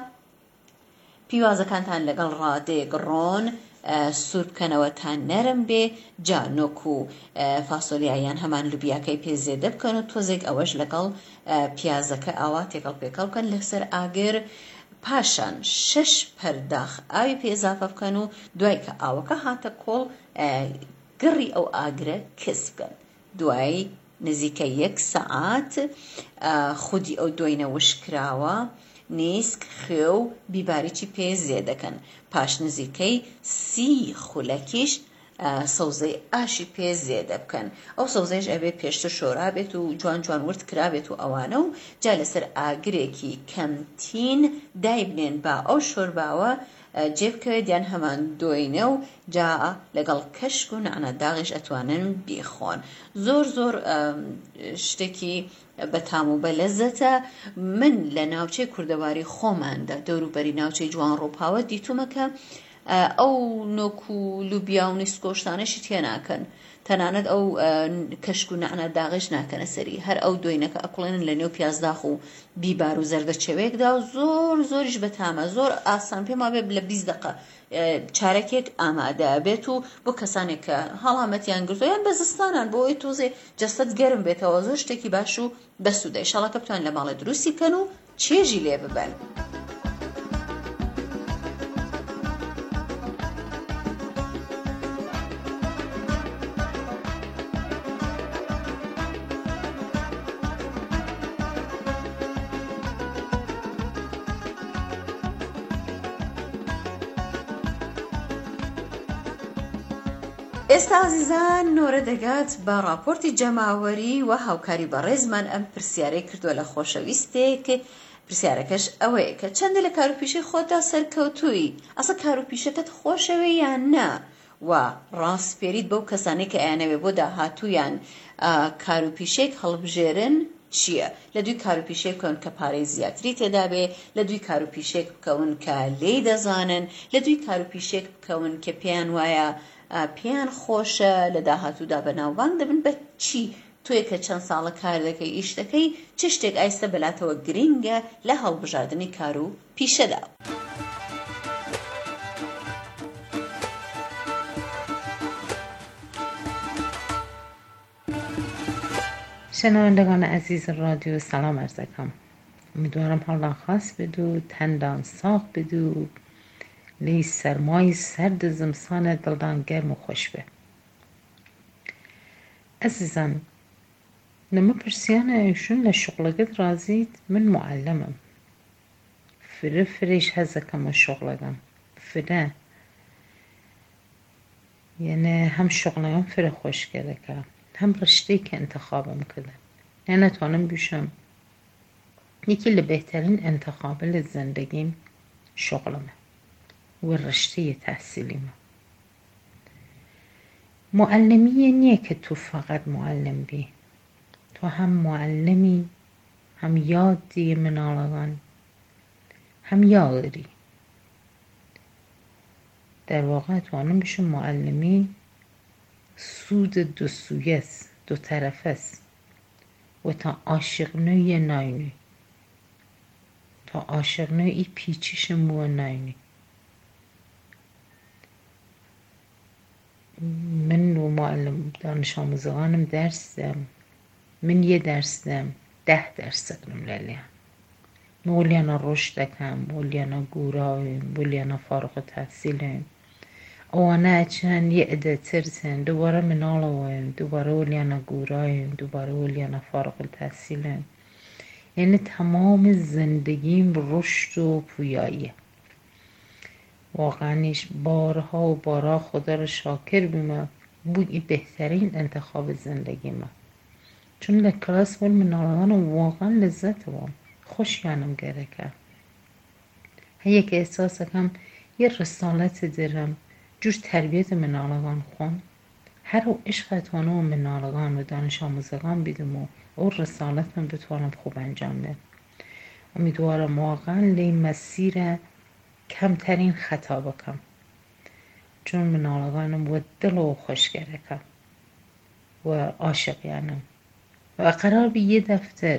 Speaker 7: پیوازەکانتان لەگەڵ ڕادێک ڕۆن سوور بکەنەوە تا نەرم بێ، جا نۆک و فاسۆلیایان هەمان لوبیاکەی پێ زێدە بکەن و تۆزێک ئەوەش لەگەڵ پیازەکە ئاوا تێکەڵ پێکەڵ بکەن لەسەر ئاگر، پاشان شەش پەرداخ ئاوی پێ ئێزافە بکەن و دوای کە ئاوەکە هاتە کۆڵ گڕی ئەو ئاگرە کەس بکەن. دوای نزیکە یەک سەعات خودی ئەو دۆینە وشکراوە نیسک، خێ و بیباریکی پێ زێدەکەن، پاش نزیکەی سی خولەکیش سەوزەی ئاشی پێ زێدە بکەن. ئەو سەوزەیش ئەبێ پێشتر شۆرا بێت و جوان جوان ورد کرابێت و ئەوانە و جا لەسەر ئاگرێکی کەمتین دایبنێن با ئەو شۆرباوە جێبکەوێت یان هەمان دۆینە و جا لەگەڵ کەشک و نەعنا داغیش ئەتوانن بیخۆن. زۆر زۆر شتێکی بەتام و بەلەزەتە. من لە ناوچەی کوردەواری خۆماندا دەوروبەری ناوچەی جوان ڕۆپاوە دیتومەکە ئەو نۆک و لوبیا و نیسکۆشتانەشی تێ ناکەن، تەنانەت ئەو کەشک و نەعنا داغیش ناکەنە سەری، هەر ئەو دۆینەکە ئەکوڵێنن لە نێو پیازداخ و بیبار و زەردەچەوێکدا و زۆر زۆریش بەتامە، زۆر ئاسان پێم وابێ لە بیست دقە چارەکێک ئامادە بێت و بۆ کەسانێک کە هەڵامەتیان گرتووە یان بە زستانان بۆ ئەوەی تۆزێ جەستەت گەرم بێتەوە، زۆر شتێکی باش و بەسوودە. ئینشاڵڵا کە بتوان لە ماڵێ دروستی بکەن و چێژی لێ ببەن. ئێستا عزیزان نۆرە دەگات بە راپۆرتی جەماوەری و هاوکاری بەڕێزمان ئەم پرسیارەی کردووە لە خۆشەویستێک. پرسیارەکەش ئەوەیە کە چەندە لە کاروپیشەی خۆتا سەرکەوتووی، ئەسا کاروپیشەکەت خۆشەوێ یان نا، و ڕاستپێریت بەو کەسانەی کە ئەیانەوێ بۆ داهاتوویان کاروپیشێک هەڵبژێرن چییە؟ لە دوی کاروپیشێک بکەون کە پارەی زیاتری تێدا بێ، لە دوی کاروپیشێک بکەون کە لێی دەزانن، لە دوی کاروپیشێک بکەون کە پێیان وایە پێیان خۆشە لە داهاتوودا بەناوبانگ دەبن. بە چی تۆیە کە چەند ساڵە کار دەکەی ئیش دەکەی چ شتێک ئایستە بەلاتەوە گرینگە لە هەڵبژاردننی کار و پیشەدا؟
Speaker 8: شنوندگان عزیز رادیو سلام عرض دەکەم. امیدوارم حالا خاص بدو، تندان ساق بدو، لی سرمای سرد زمستان دلدان گرم و خوش به. عزیزم لما پرسیانه شون لشغلقت رازید، من معلمم. فره فريش هزكم الشغلقم فره یعنی هم شغلقم فره خوش کرده که هم رشته که انتخابم کرده. یعنی نتوانم بیشم یکی لبهترین انتخاب لزندگیم شغلمه و رشته تحصیلیمه. معلمی نیه که تو فقط معلم بی، تو هم معلمی، هم یاد دی منالغان، هم یادری. در واقع توانم بشم معلمی سود دو سویه است، دو طرف است و تا عاشق نوی ناینی، تا عاشق نوی پیچیش مو ناینی. من و معلم دانش آموزگانم درس دم، من یه درس دم ده درس دارم لیلیان. مولیانا رشد دکم، مولیانا گورایم، مولیانا فارغ التحصیلیم. اوانه چند یه عده ترسن، دوباره منالویم، دوباره ولیانا گورایم، دوباره ولیانا فارغ التحصیلیم. یعنی تمام زندگیم رشد و پویاییه. واقعاش بارها و بارها خدا رو شاکر بیمه بوی بهترین انتخاب زندگیمه. چون لکلاس ول منالوان واقعا لذت وام خوش یانم گره کرد. هیه که احساس کم یه رسالت درم جور تربیت منالغان خون هر او عشقتانه و منالغان و دانش آموزگان بیدم و او رسالت من بتوانم خوب انجام ده. امیدوارم واقعا لی مسیر کمترین خطا بکم، چون منالغانم و دل و خوش گره کرد و عاشقیانم و قرار بی یه دفتر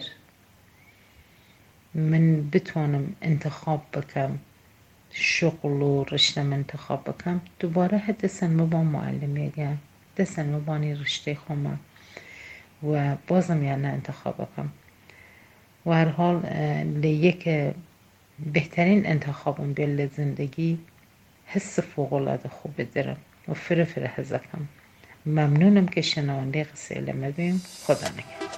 Speaker 8: من بتوانم انتخاب بکم، شغل و رشتم انتخاب بکم. دوباره حد دستن با معلمی گم، دستن بانی رشته خومم و بازم یعنی انتخاب بکم. و هر حال لیه که بهترین انتخابم بیل زندگی حس فوق‌العاده خوب دارم و فره فره هزکم. ممنونم که شنونده قصه لمدیم. خدا نگهدار.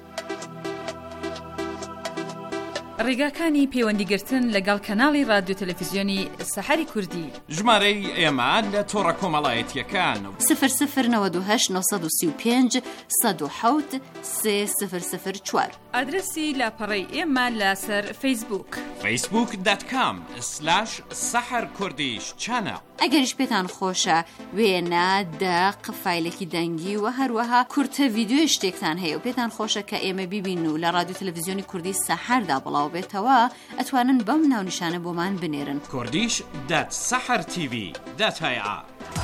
Speaker 9: ڕێگاکانی پەیوەندیگرتن لەگەڵ کەناڵی رادیۆ تەلەڤیزیۆنی سەحەری کوردی.
Speaker 4: ژمارەی ئێمە لە تۆڕە کۆمەڵایەتیەکان
Speaker 1: صفر صفر نود و هشت نهصد و سی و پنج صد و حوت سه صفر صفر چوار.
Speaker 9: ئادرسی لاپەڕەی ئێمە لەسەر فەیسبووک
Speaker 4: فەیسبووک دات کام سلاش سەحەر کوردیش چانە.
Speaker 1: ئەگەریش پێتان خۆشە وێنە دەق فایلێکی دەنگی و هەروەها کورتە ڤیدیۆی شتێکتان هەیە و پێتان خۆشە کە ئێمە بیبین و لە رادیۆ تەلەڤیزیۆنی کوردی سەحەردا بڵاو بێتەوە ئەتوانن بەم ناونیشانە بۆمان بنێرن.
Speaker 4: کوردیش دات سەحەر تیڤی دات هەیە.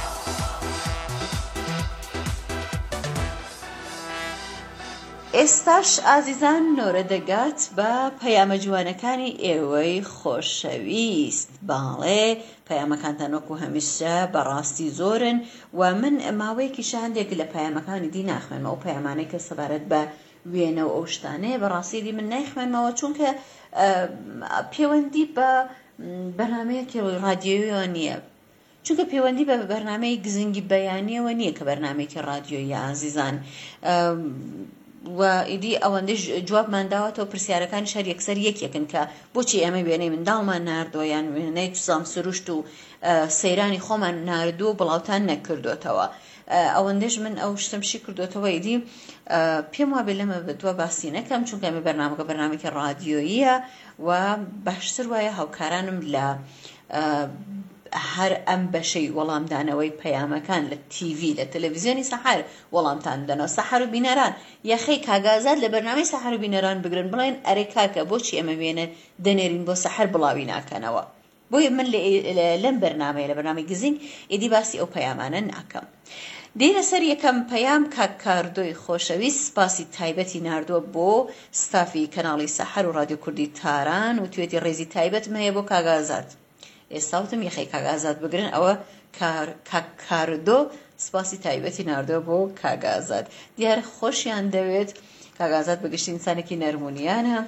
Speaker 7: ئێستاش ئازیزان نۆرە دەگات بە پەیامە جوانەکانی ئێوەی خۆشەویست. باڵێ پەیامەکانتان وەکو هەمیشە بەڕاستی زۆرن و من ماوەیەکی شاندێک لە پەیامەکانی دی ناخوێنمەوە. ئەو پەیامانەی کە سەبارەت بە وێنە و ئەو شتانەیە بەڕاستی دی من نایخوێنمەوە، چونکە پەیوەندی بە بەرنامەیەکی ڕادیۆییەوە نییە، چونکە پەیوەندی بە بەرنامەی گزنگی بەیانیەوە نییە کە بەرنامەیەکی ڕادیۆیی. ئازیزان و ئیدی ئەوەندەش جوابمان داوەتەوە پرسیارەکان شەر یەکسەر یەکێکن کە بۆچی ئێمە وێنەی منداڵمان ناردووە یان وێنەی سام سروشت و سەیرانی خۆمان ناردووە بڵاوتان نەکردوێتەوە. ئەوەندەش من ئەو شتمشی کردوێتەوە ئیدی پێم وابێ لەمە بەدووە باسی نەکەم، چونکە ئەمە بەرنامەکە بەرنامێکی ڕادیۆییە و باشتر وایە هاوکارانم لە هەر ئەم بەشەی وەڵامدانەوەی پەیامەکان لە تیڤی لە تەلەڤیزیۆنی سەحەر وەڵامتان دەنەوە. سەحەر و بینەران یەخەی کاگازات لە بەرنامەی سەحەر و بینەران بگرن بڵێن ئەرێ کاکە بۆچی ئەمە وێنە دەنێرین بۆ سەحەر بڵاوی ناکەنەوە. بۆیە من لەم بەرنامەیە لە بەرنامەی گزینگ ئیدی باسی ئەو پەیامانە ناکەم. دێنە سەر یەکەم پەیام کاک کاردۆی خۆشەویست سپاسی تایبەتی ناردووە بۆ ستافی کەناڵی سەحەر و رادیۆ کوردی تاران و توێتی ڕێزی تایبەتم هەیە بۆ کاگازات. ئێستاوتم یەخەی کاگازات بگرن ئەوە کاک کاردۆ سپاسی تایبەتی ناردووە بۆ کاگازات. دیارە خۆشیان دەوێت کاگازات بەگشتی ئینسانێکی نەرمونیانە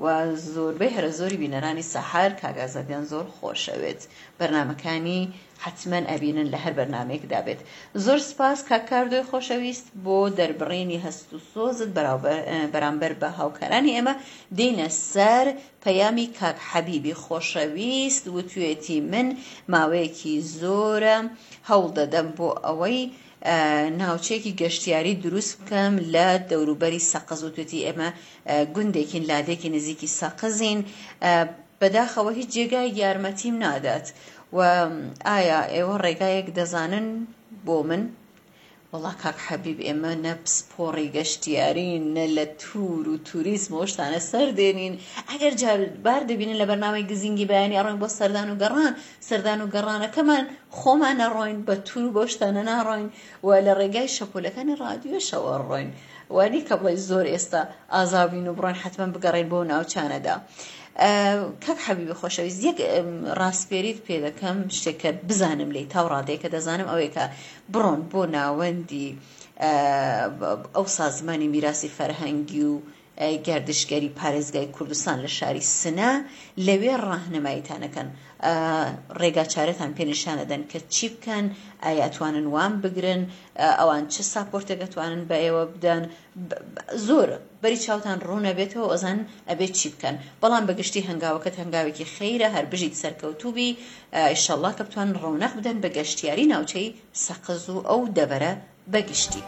Speaker 7: و زۆربەی هەرە زۆری بینەرانی سەحار کاگازادیان زۆر خۆشەوێت بەرنامەکانی حتمما ئەبینن لە هەر بەرنامەیەکدا بێت. زۆر سپاس کاکاردۆی خۆشەویست بۆ دەربڕینی هەست و سۆزت بەرامبەر بە هاوکارانی ئێمە. دێنە سەر پەیامی کاک حەبیبی خۆشەویست وتوێتی من ماوەیەکی زۆرە هەوڵ دەدەم بۆ ئەوەی ناوچەیەکی گەشتیاری دروست بکەم لە دەوروبەری سەقز. وتوێتی ئێمە گوندێکین لادێکی نزیکی سەقزین، بەداخەوە هیچ جێگای یارمەتیم نادات. و ئایا ئێوە ڕێگایەک دەزانن بۆ من؟ وەڵا کاک حەبیب ئێمە نە پسپۆڕی گەشتیارین نە لە توور و توریسم و شتانە سەر دێنین. ئەگەر جاربار دەبینن لە بەرنامەی گزینگی بەیانی ئەڕۆین بۆ سەردان و گەڕان، سەردان و گەڕانەکەمان خۆمان نەڕۆین، بە توور و بۆ شتانە ناڕۆین و لە ڕێگای شەپۆلەکانی ڕادیۆشەوە ڕۆین. وانی کە بڵێ زۆر ئێستا ئازابین و بڕۆین حتمما بگەڕین بۆ ناوچانەدا. کاک حەبیبی خۆشەویست، یەک ڕاستپێریت پێ دەکەم شتێکە بزانم لێی تاو ڕادەیەکە دەزانم ئەوەیە کە بڕۆن بۆ ناوەندی ئەو سازمانی میراسی فەرهەنگی و گەردشگەری پارێزگای کوردستان لە شاری سنە، لەوێ ڕاهنماییتانەکەن، ڕێگا چارەتان پێنیشانەدەن کە چی بکەن، ئایا ئەتوانن وام بگرن، ئەوان چه ساپۆرتێک ئەتوانن بە ئێوە بدەن. زۆر بەری چاوتان ڕوونە بێتەوە ئەزان ئەبێت چی بکەن. بەڵام بەگشتی هەنگاوەکەت هەنگاوێکی خەیرە، هەر بژیت سەرکەوتوبی، ئیشەڵڵا کە بتوان ڕەونەق بدەن بە گەشتیاری ناوچەی سەقز و ئەو دەبەرە بەگشتی.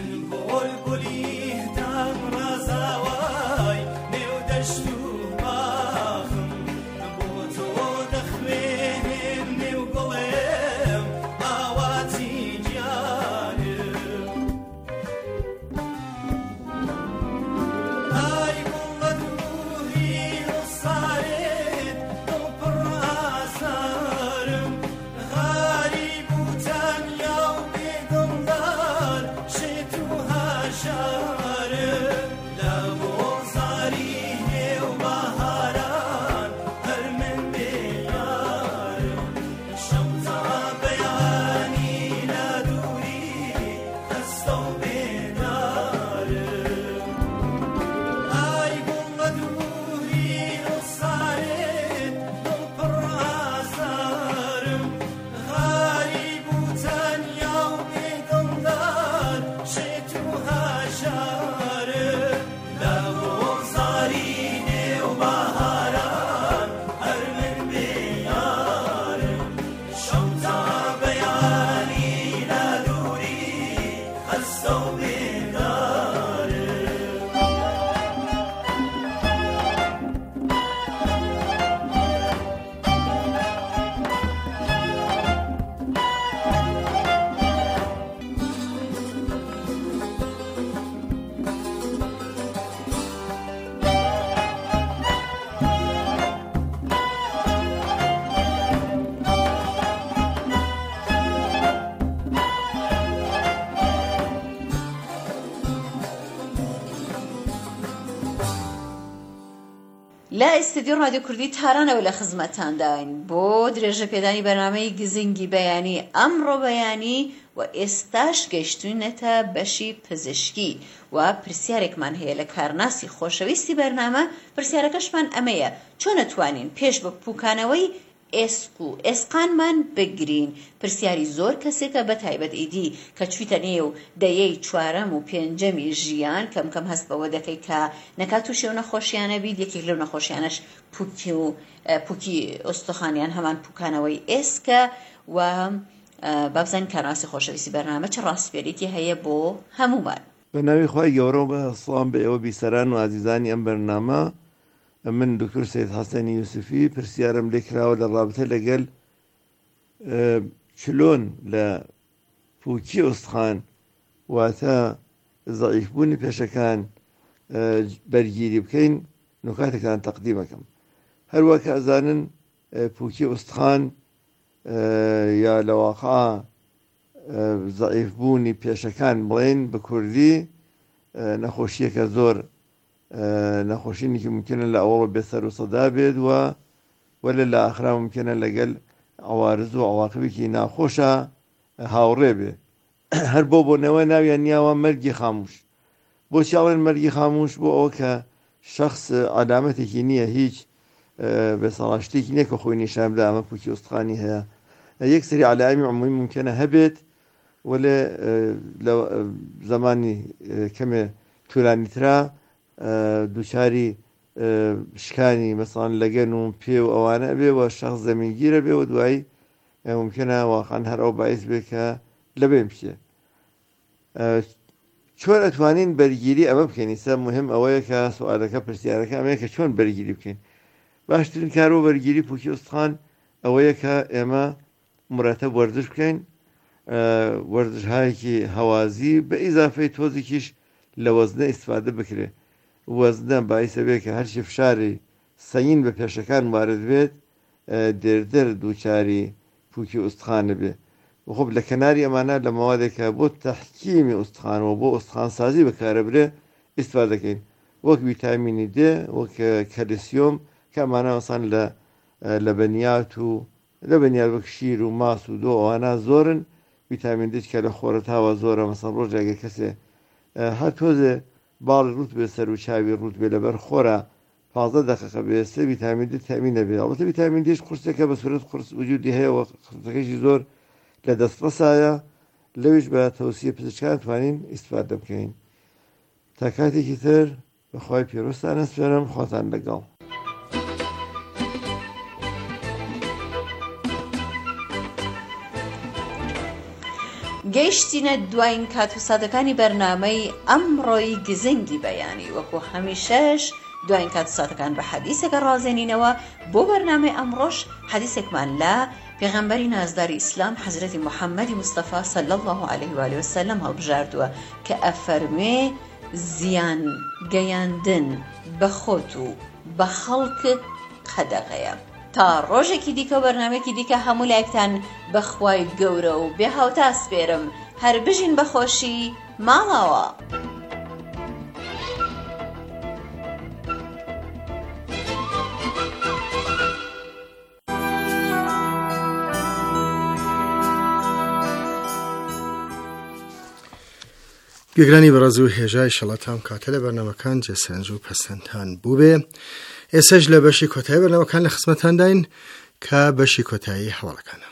Speaker 7: لە ئیستودیۆ رادیۆ کوردی تارانەوە لە خزمەتانداین بۆ درێژە پێدانی بەرنامەی گزینگی بەیانی ئەمڕۆ بەیانی و ئێستاش گەیشتوونەتە بەشی پزیشکی و پرسیارێکمان هەیە لە کارناسی خۆشەویستی بەرنامە. پرسیارەکەشمان ئەمەیە: چۆن ئەتوانین پێش بە پوکانەوەی ئێسک و ئێسقانمان بگرین؟ پرسیاری زۆر کەسێکە بە تایبەت ئیدی کە چویتە نێو دەیەی چوارەم و پێنجەمی ژیان کەم کەم هەست بەوە دەکەی کە نەکات تووشی ئەو نەخۆشیانە بیت. یەکێک لەو نەخۆشیانەش پوکی و پوکی ئۆستۆخانیان هەمان پوکانەوەی ئێسکە. و بابزانین کارناسی خۆشەویستی بەرنامە چه ڕاستپێریتی هەیە بۆ هەمومان.
Speaker 10: بە ناوی خوای گەورە بە سڵام بە ئێوە بیسەران و عزیزانی ئەم بەرنامە. من دکتۆر سید حەسەنی یوسفی پرسیارم لێ کراوە لە ڕابطە لەگەل چلۆن لە پوکی ئۆستخان واتە زەعیفبوونی پێشەکان بەرگیری بکەین، نکاتێکان تەقدیمەکەم. هەروە کە ئەزانن پوکی ئۆستخان یا لە واقع زەعیفبوونی پێشەکان بڵێن بە کوردی نەخۆشیەکە زۆر نەخۆشینێکی ممکنە لە ئەوڵە بێسەر و سەدا بێت و وەلە لە ئاخرا ممکنە لەگەل عوارض و عواقبێکی ناخۆشە هاوڕێ بێ. هەر بۆ بۆنەوە ناویان نیاوە مەرگی خاموش. بۆ چاڵێن مەرگی خاموش؟ بۆ ئەوە کە شخص علامەتێکی نییە هیچ بێسەڵاشتێکی نییە کە خۆی نیشان بدە ئەمە پووکی ئوستخانی هەیە یەک سری عەلایمی عمومی ممکنە هەبێت وەلێ لە زمانی کەمێ توولانیترا دووچاری شکانی مەسەڵەن لەگەن و پێ و ئەوانە بێ و شەخص زەمینگیرە بێ و دوایی ممکنە واقعاً هەر ئەو باعث بێ کە لەبێ بچێ. چۆن ئەتوانین بەرگیری ئەمە بکەین؟ ئێستا مهم ئەوەیە کە سوالەکە پرسیارەکە ئەمەیە کە چۆن بەرگیری بکەین. باشترین کار بۆ بەرگیری پووکی ئوستخان ئەوەیە کە ئێمە مرەتەب وەرزش بکەین، وەرزشهایەکی هەوازی بە ئیزافەی تۆزێکیش لە وەزنە ئیستفادە بکرێ. وەزنە باعیسە بێت کە هەرچی فشاری سەین بە پێشەکان وارد بێت دێردەر دووچاری پووکی ئوستخانە بێ. خۆب لە کەناری ئەمانە لە مەوادێکە بۆ تەحکیمی ئوستخانەوە بۆ ئوستخانسازی بەکارەبرێ ئیستفادە دەکەین، وەک ڤیتامینی دێ، وەک کەلسیۆم کە ئەمانە ئەسان لە لەبەنیات و لەبەنیات وەک شیر و ماس و دۆ ئەوانە زۆرن. ڤیتامین دی کە لە خۆرەتاوە زۆرە، مەسەڵەن ڕۆژێکە کەسێ هەر تۆزێ باڵی ڕوت بێ سەر و چاوی ڕوت بێ لەبەر خۆرە پانزدە دەقیقە بێستە ڤیتامین دی تەمین دەبێت. ئەڵبەتە ڤیتامین دیش قورسێکە بە سورەت قورس وجودی هەیە و قورسەکەیشی زۆر لە دەستڕەسایە، لەویش بە تەوسیە پزیشکان توانین ئیستفادە بکەین. تا کاتێکی تر بەخوای پیرۆستان ئەسپێرم، خۆتان لەگەڵ.
Speaker 7: گەیشتینە دوایین کات و ساتەکانی بەرنامەی ئەمڕۆی گزنگی بەیانی. وەکو هەمیشەش دوایین کات و ساتەکان بە حەدیسێکە ڕازێنینەوە. بۆ بەرنامەی ئەمڕۆش حەدیسێکمان لە پێغەمبەری نازداری ئیسلام حەزرەتی محەممەدی مستەفا صلی الله علیه و آله و سلم هەڵبژاردووە کە ئەفەرمێ زیان گەیاندن بە خۆت و بە خەڵک قەدەغەیە. تا ڕۆژێکی دیکە و بەرنامێکی دیکە هەموو لایەکتان بەخوای گەورە و بێ هاوتا سپێرم. هەر بژین بەخۆشی ماڵەوە.
Speaker 3: گوێگرانی بەڕێز و هێژای شەڵەتام کاتە لە بەرنامەکان جێسەرنج و پەسەندتان بوو بێ. ئێسەش لە بەشی کۆتایی بەرنامەکان لە خزمەتان داین کە بەشی کۆتایی هەواڵەکانە.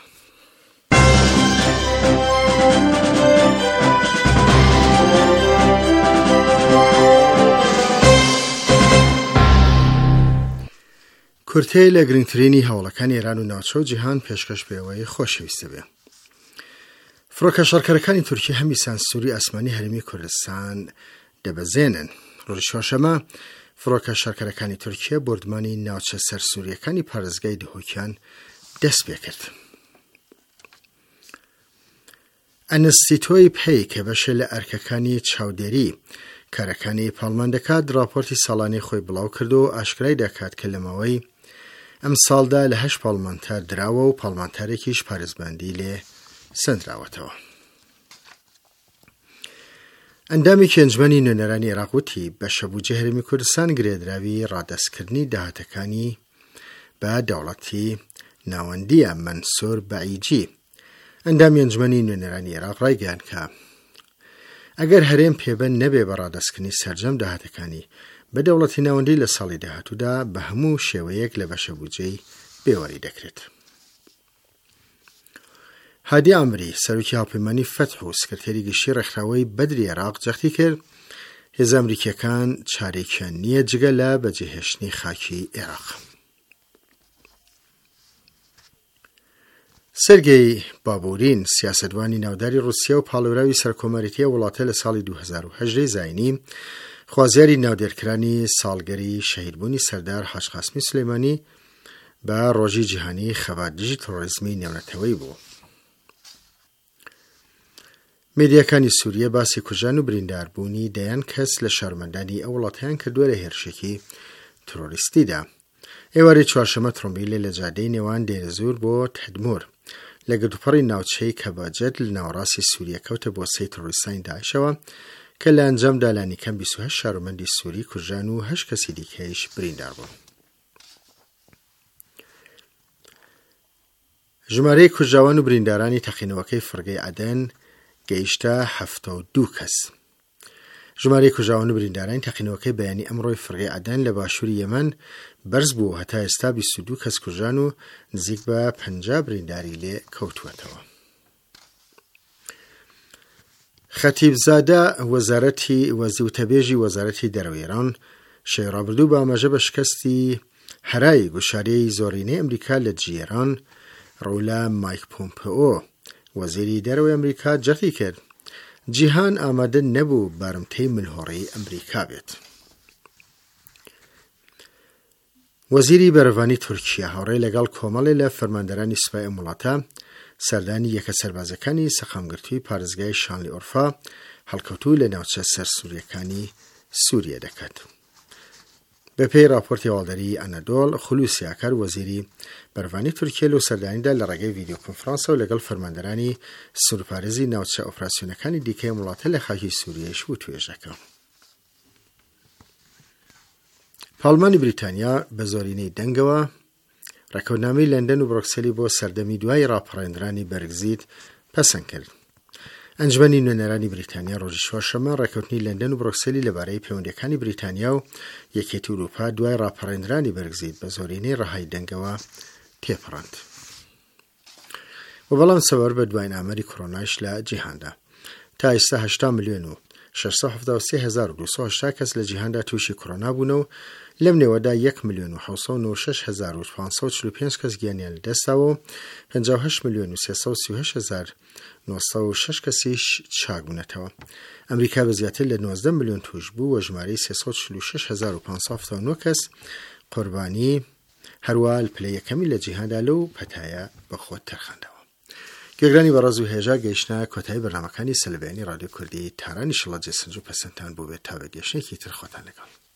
Speaker 3: کورتەی لە گرنگترینی هەوڵەکانی ئێران و ناوچە و جیهان پێشکەش پێوەی خۆشەویستە بێ. فڕۆکە شەڕکەرەکانی تورکی هەمی سانسوری ئاسمانی هەرێمی کوردستان دەبەزێنن. ڕۆژی چوارشەممە فڕۆکە شەڕکەرەکانی تورکیە بردمانی ناوچە سەرسووریەکانی پارێزگای دهۆکیان دەست پێ کرد. ئەنستیتۆی پێی کە بەشە لە ئەرکەکانی چاودێری کارەکانی پاڵمان دەکات راپۆرتی ساڵانەی خۆی بڵاو کرد و ئاشکرای دەکات کە لەمەوەی ئەم ساڵدا لە هەشت پاڵمانتار دراوە و پاڵمانتارێکیش پارێزباندی لێ سەندراوەتەوە. ئەندامی کێنجمەنی نوێنەرانی عێراق وتی بەشەبووجە هەرێمی کوردستان گرێدراوی ڕادەستکردنی داهاتەکانی بە دەوڵەتی ناوەندیە مەنسوور بەعیجی. ئەندامی ئەنجمەنی نوێنەرانی عێراق ڕایگەیاند کە ئەگەر هەرێم پێبەن نەبێ بە ڕادەستکردنی سەرجەم داهاتەکانی بە دەوڵەتی ناوەندی لە ساڵی داهاتوودا بە هەموو شێوەیەک لە بەشەبووجەی بێوەری دەکرێت. هادی ئامری سەرۆکی هاوپەیمانی فەتح و سکرتێری گشتی ڕێکخراوەی بەدری عێراق جەختی کرد هێزە ئەمریکیەکان چارێکیان نییە جگە لە بەجێهێشتنی خاکی عێراق. سێرگێی بابورین سیاسەتوانی ناوداری رووسیا و پاڵێوراوی سەرکۆمەرێتیە وڵاتە لە ساڵی دوو هەزار و هەژدەی زاینی خوازیاری ناودێرکرانی ساڵگەری شەهیدبوونی سەردار حاج قاسمی سلەیمانی بە ڕۆژی جیهانی خەباتدژی تۆڕیزمی نێونەتەوەی بوو. میدیاکانی سووریە باسی کوژان و برینداربوونی دەیان کەس لە شارمەندانی ئەو وڵاتیان کردووە لە هێرشێکی تۆڕیستیدا. ئێوارەی چوارشەممە ترۆمبیلێ لە جادەی نێوان دێرەزور بۆ تەدمور لە گردوپەڕی ناوچەی کەباجەت لە ناوەڕاستی سووریە کەوتە بۆ سەی تۆڕیستانی داعشەوە کە لە ئەنجامدا لانیکەم بیست و هەشت شارمەندی سووری کوژان و هەشت کەسی دیکەیش بریندار بوون. ژمارەی کوژاوان و بریندارانی تەقینەوەکەی فڕگەی عەدەن گەیشتە هەفتە و دوو کەس. ژمارەی کوژاوە و بریندارانی تەقینەوەکەی بەیانی ئەمڕۆی فڕێ ئەدەن لە باشووری یەمەن بەرز بوو هەتا ئێستا بیست و دوو کەس کوژان و نزیک بە پەنجا برینداری لێ کەوتووەتەوە. خەتیبزادە وەزارەتی وەزیوتەبێژی وەزارەتی دەرەوەی ئێران شەوی ڕابردوو بە ئاماژە بە شکستی هەرای گوشارەی زۆرینەی ئەمریکا لە جیێران ڕەولا مایک پۆمپێۆ وەزیری دەرەوەی ئەمریکا جەختی کرد جیهان ئامادە نەبوو بارمتەی ملهۆڕی ئەمریکا بێت. وەزیری بەرەڤانی تورکیا هاوڕێی لەگەڵ کۆمەڵێ لە فەرماندەرانی سوپای ئەم وڵاتە سەردانی یەکە سەربازەکانی سەخامگرتووی پارێزگای شانلی ئۆرفا هەڵکەوتوو لە ناوچە سەرسووریەکانی سووریا دەکات. بە پێی راپۆرتی هەواڵدەری ئەنەدۆڵ خولوسی ئاکار وەزیری بەرەڤانی تورکیا لە سەردانیدا لە ڕێگەی ڤیدیۆ کۆنفرانسەوە لەگەڵ فەرماندەرانی سوورپارێزی ناوچە ئۆپراسیۆنەکانی دیکەی وڵاتە لە خاکی سووریایش و توێژەکە. پاڵمانی بریتانیا بە زۆرینەی دەنگەوە ڕێکەوتنامەی لەندەن و بڕۆکسەلی بۆ سەردەمی دوای ڕاپەڕێنرانی بەرگزیت پەسەند کرد. ئەنجمەنی نوێنەرانی بریتانیا ڕۆژی چوارشەممە ڕێکەوتنی لەندەن و بڕۆکسەلی لەبارەی پەیوەندیەکانی بریتانیا و یەکێتی ئەوروپا دوای ڕاپەڕێنرانی بەرگزیت بە زۆرینەی ڕەهای دەنگەوە تێپەڕاند. و بەڵام سەبەر بە دوای ئامەری کۆڕۆنایش لە جیهاندا تا ئێستا هەشتا ملیۆن و شەشسەد و هەڤدە و سێ هەزار و دووسەد و هەشتا کەس لە جیهاندا تووشی کۆڕۆنا بوون و لەم نێوەدا یەک ملیۆن و حەوتسەد و نۆ و شەش هەزار و پانسەد و چل و پێنج کەس گیانیان لەدەستاوە و پەنجا و هەشت ملیۆن و سێسەد و سی و هەشت هەزار و نۆسەد و شەش کەسیش چاک بوونەتەوە. ئەمریکا بە زیاتر لە نۆزدە ملیۆن توش بوو و ژمارەی سێسەد و چل و شەش هەزار و پانسەد و هەفتاد و نۆ کەس قوربانی هەروە پلە یەکەمی لە جیهاندا لەو پەتایە بەخۆت تەرخاندەوە. گوێگرانی بەڕێز و هێژا گەیشتە کۆتایی بەرنامەکانی سەلبیانی ڕادیۆ کوردی تارانی شڵە جێسنج و پەسەندتان بۆ بێت تا بە گەشتێکی تر خۆتان لەگەڵ.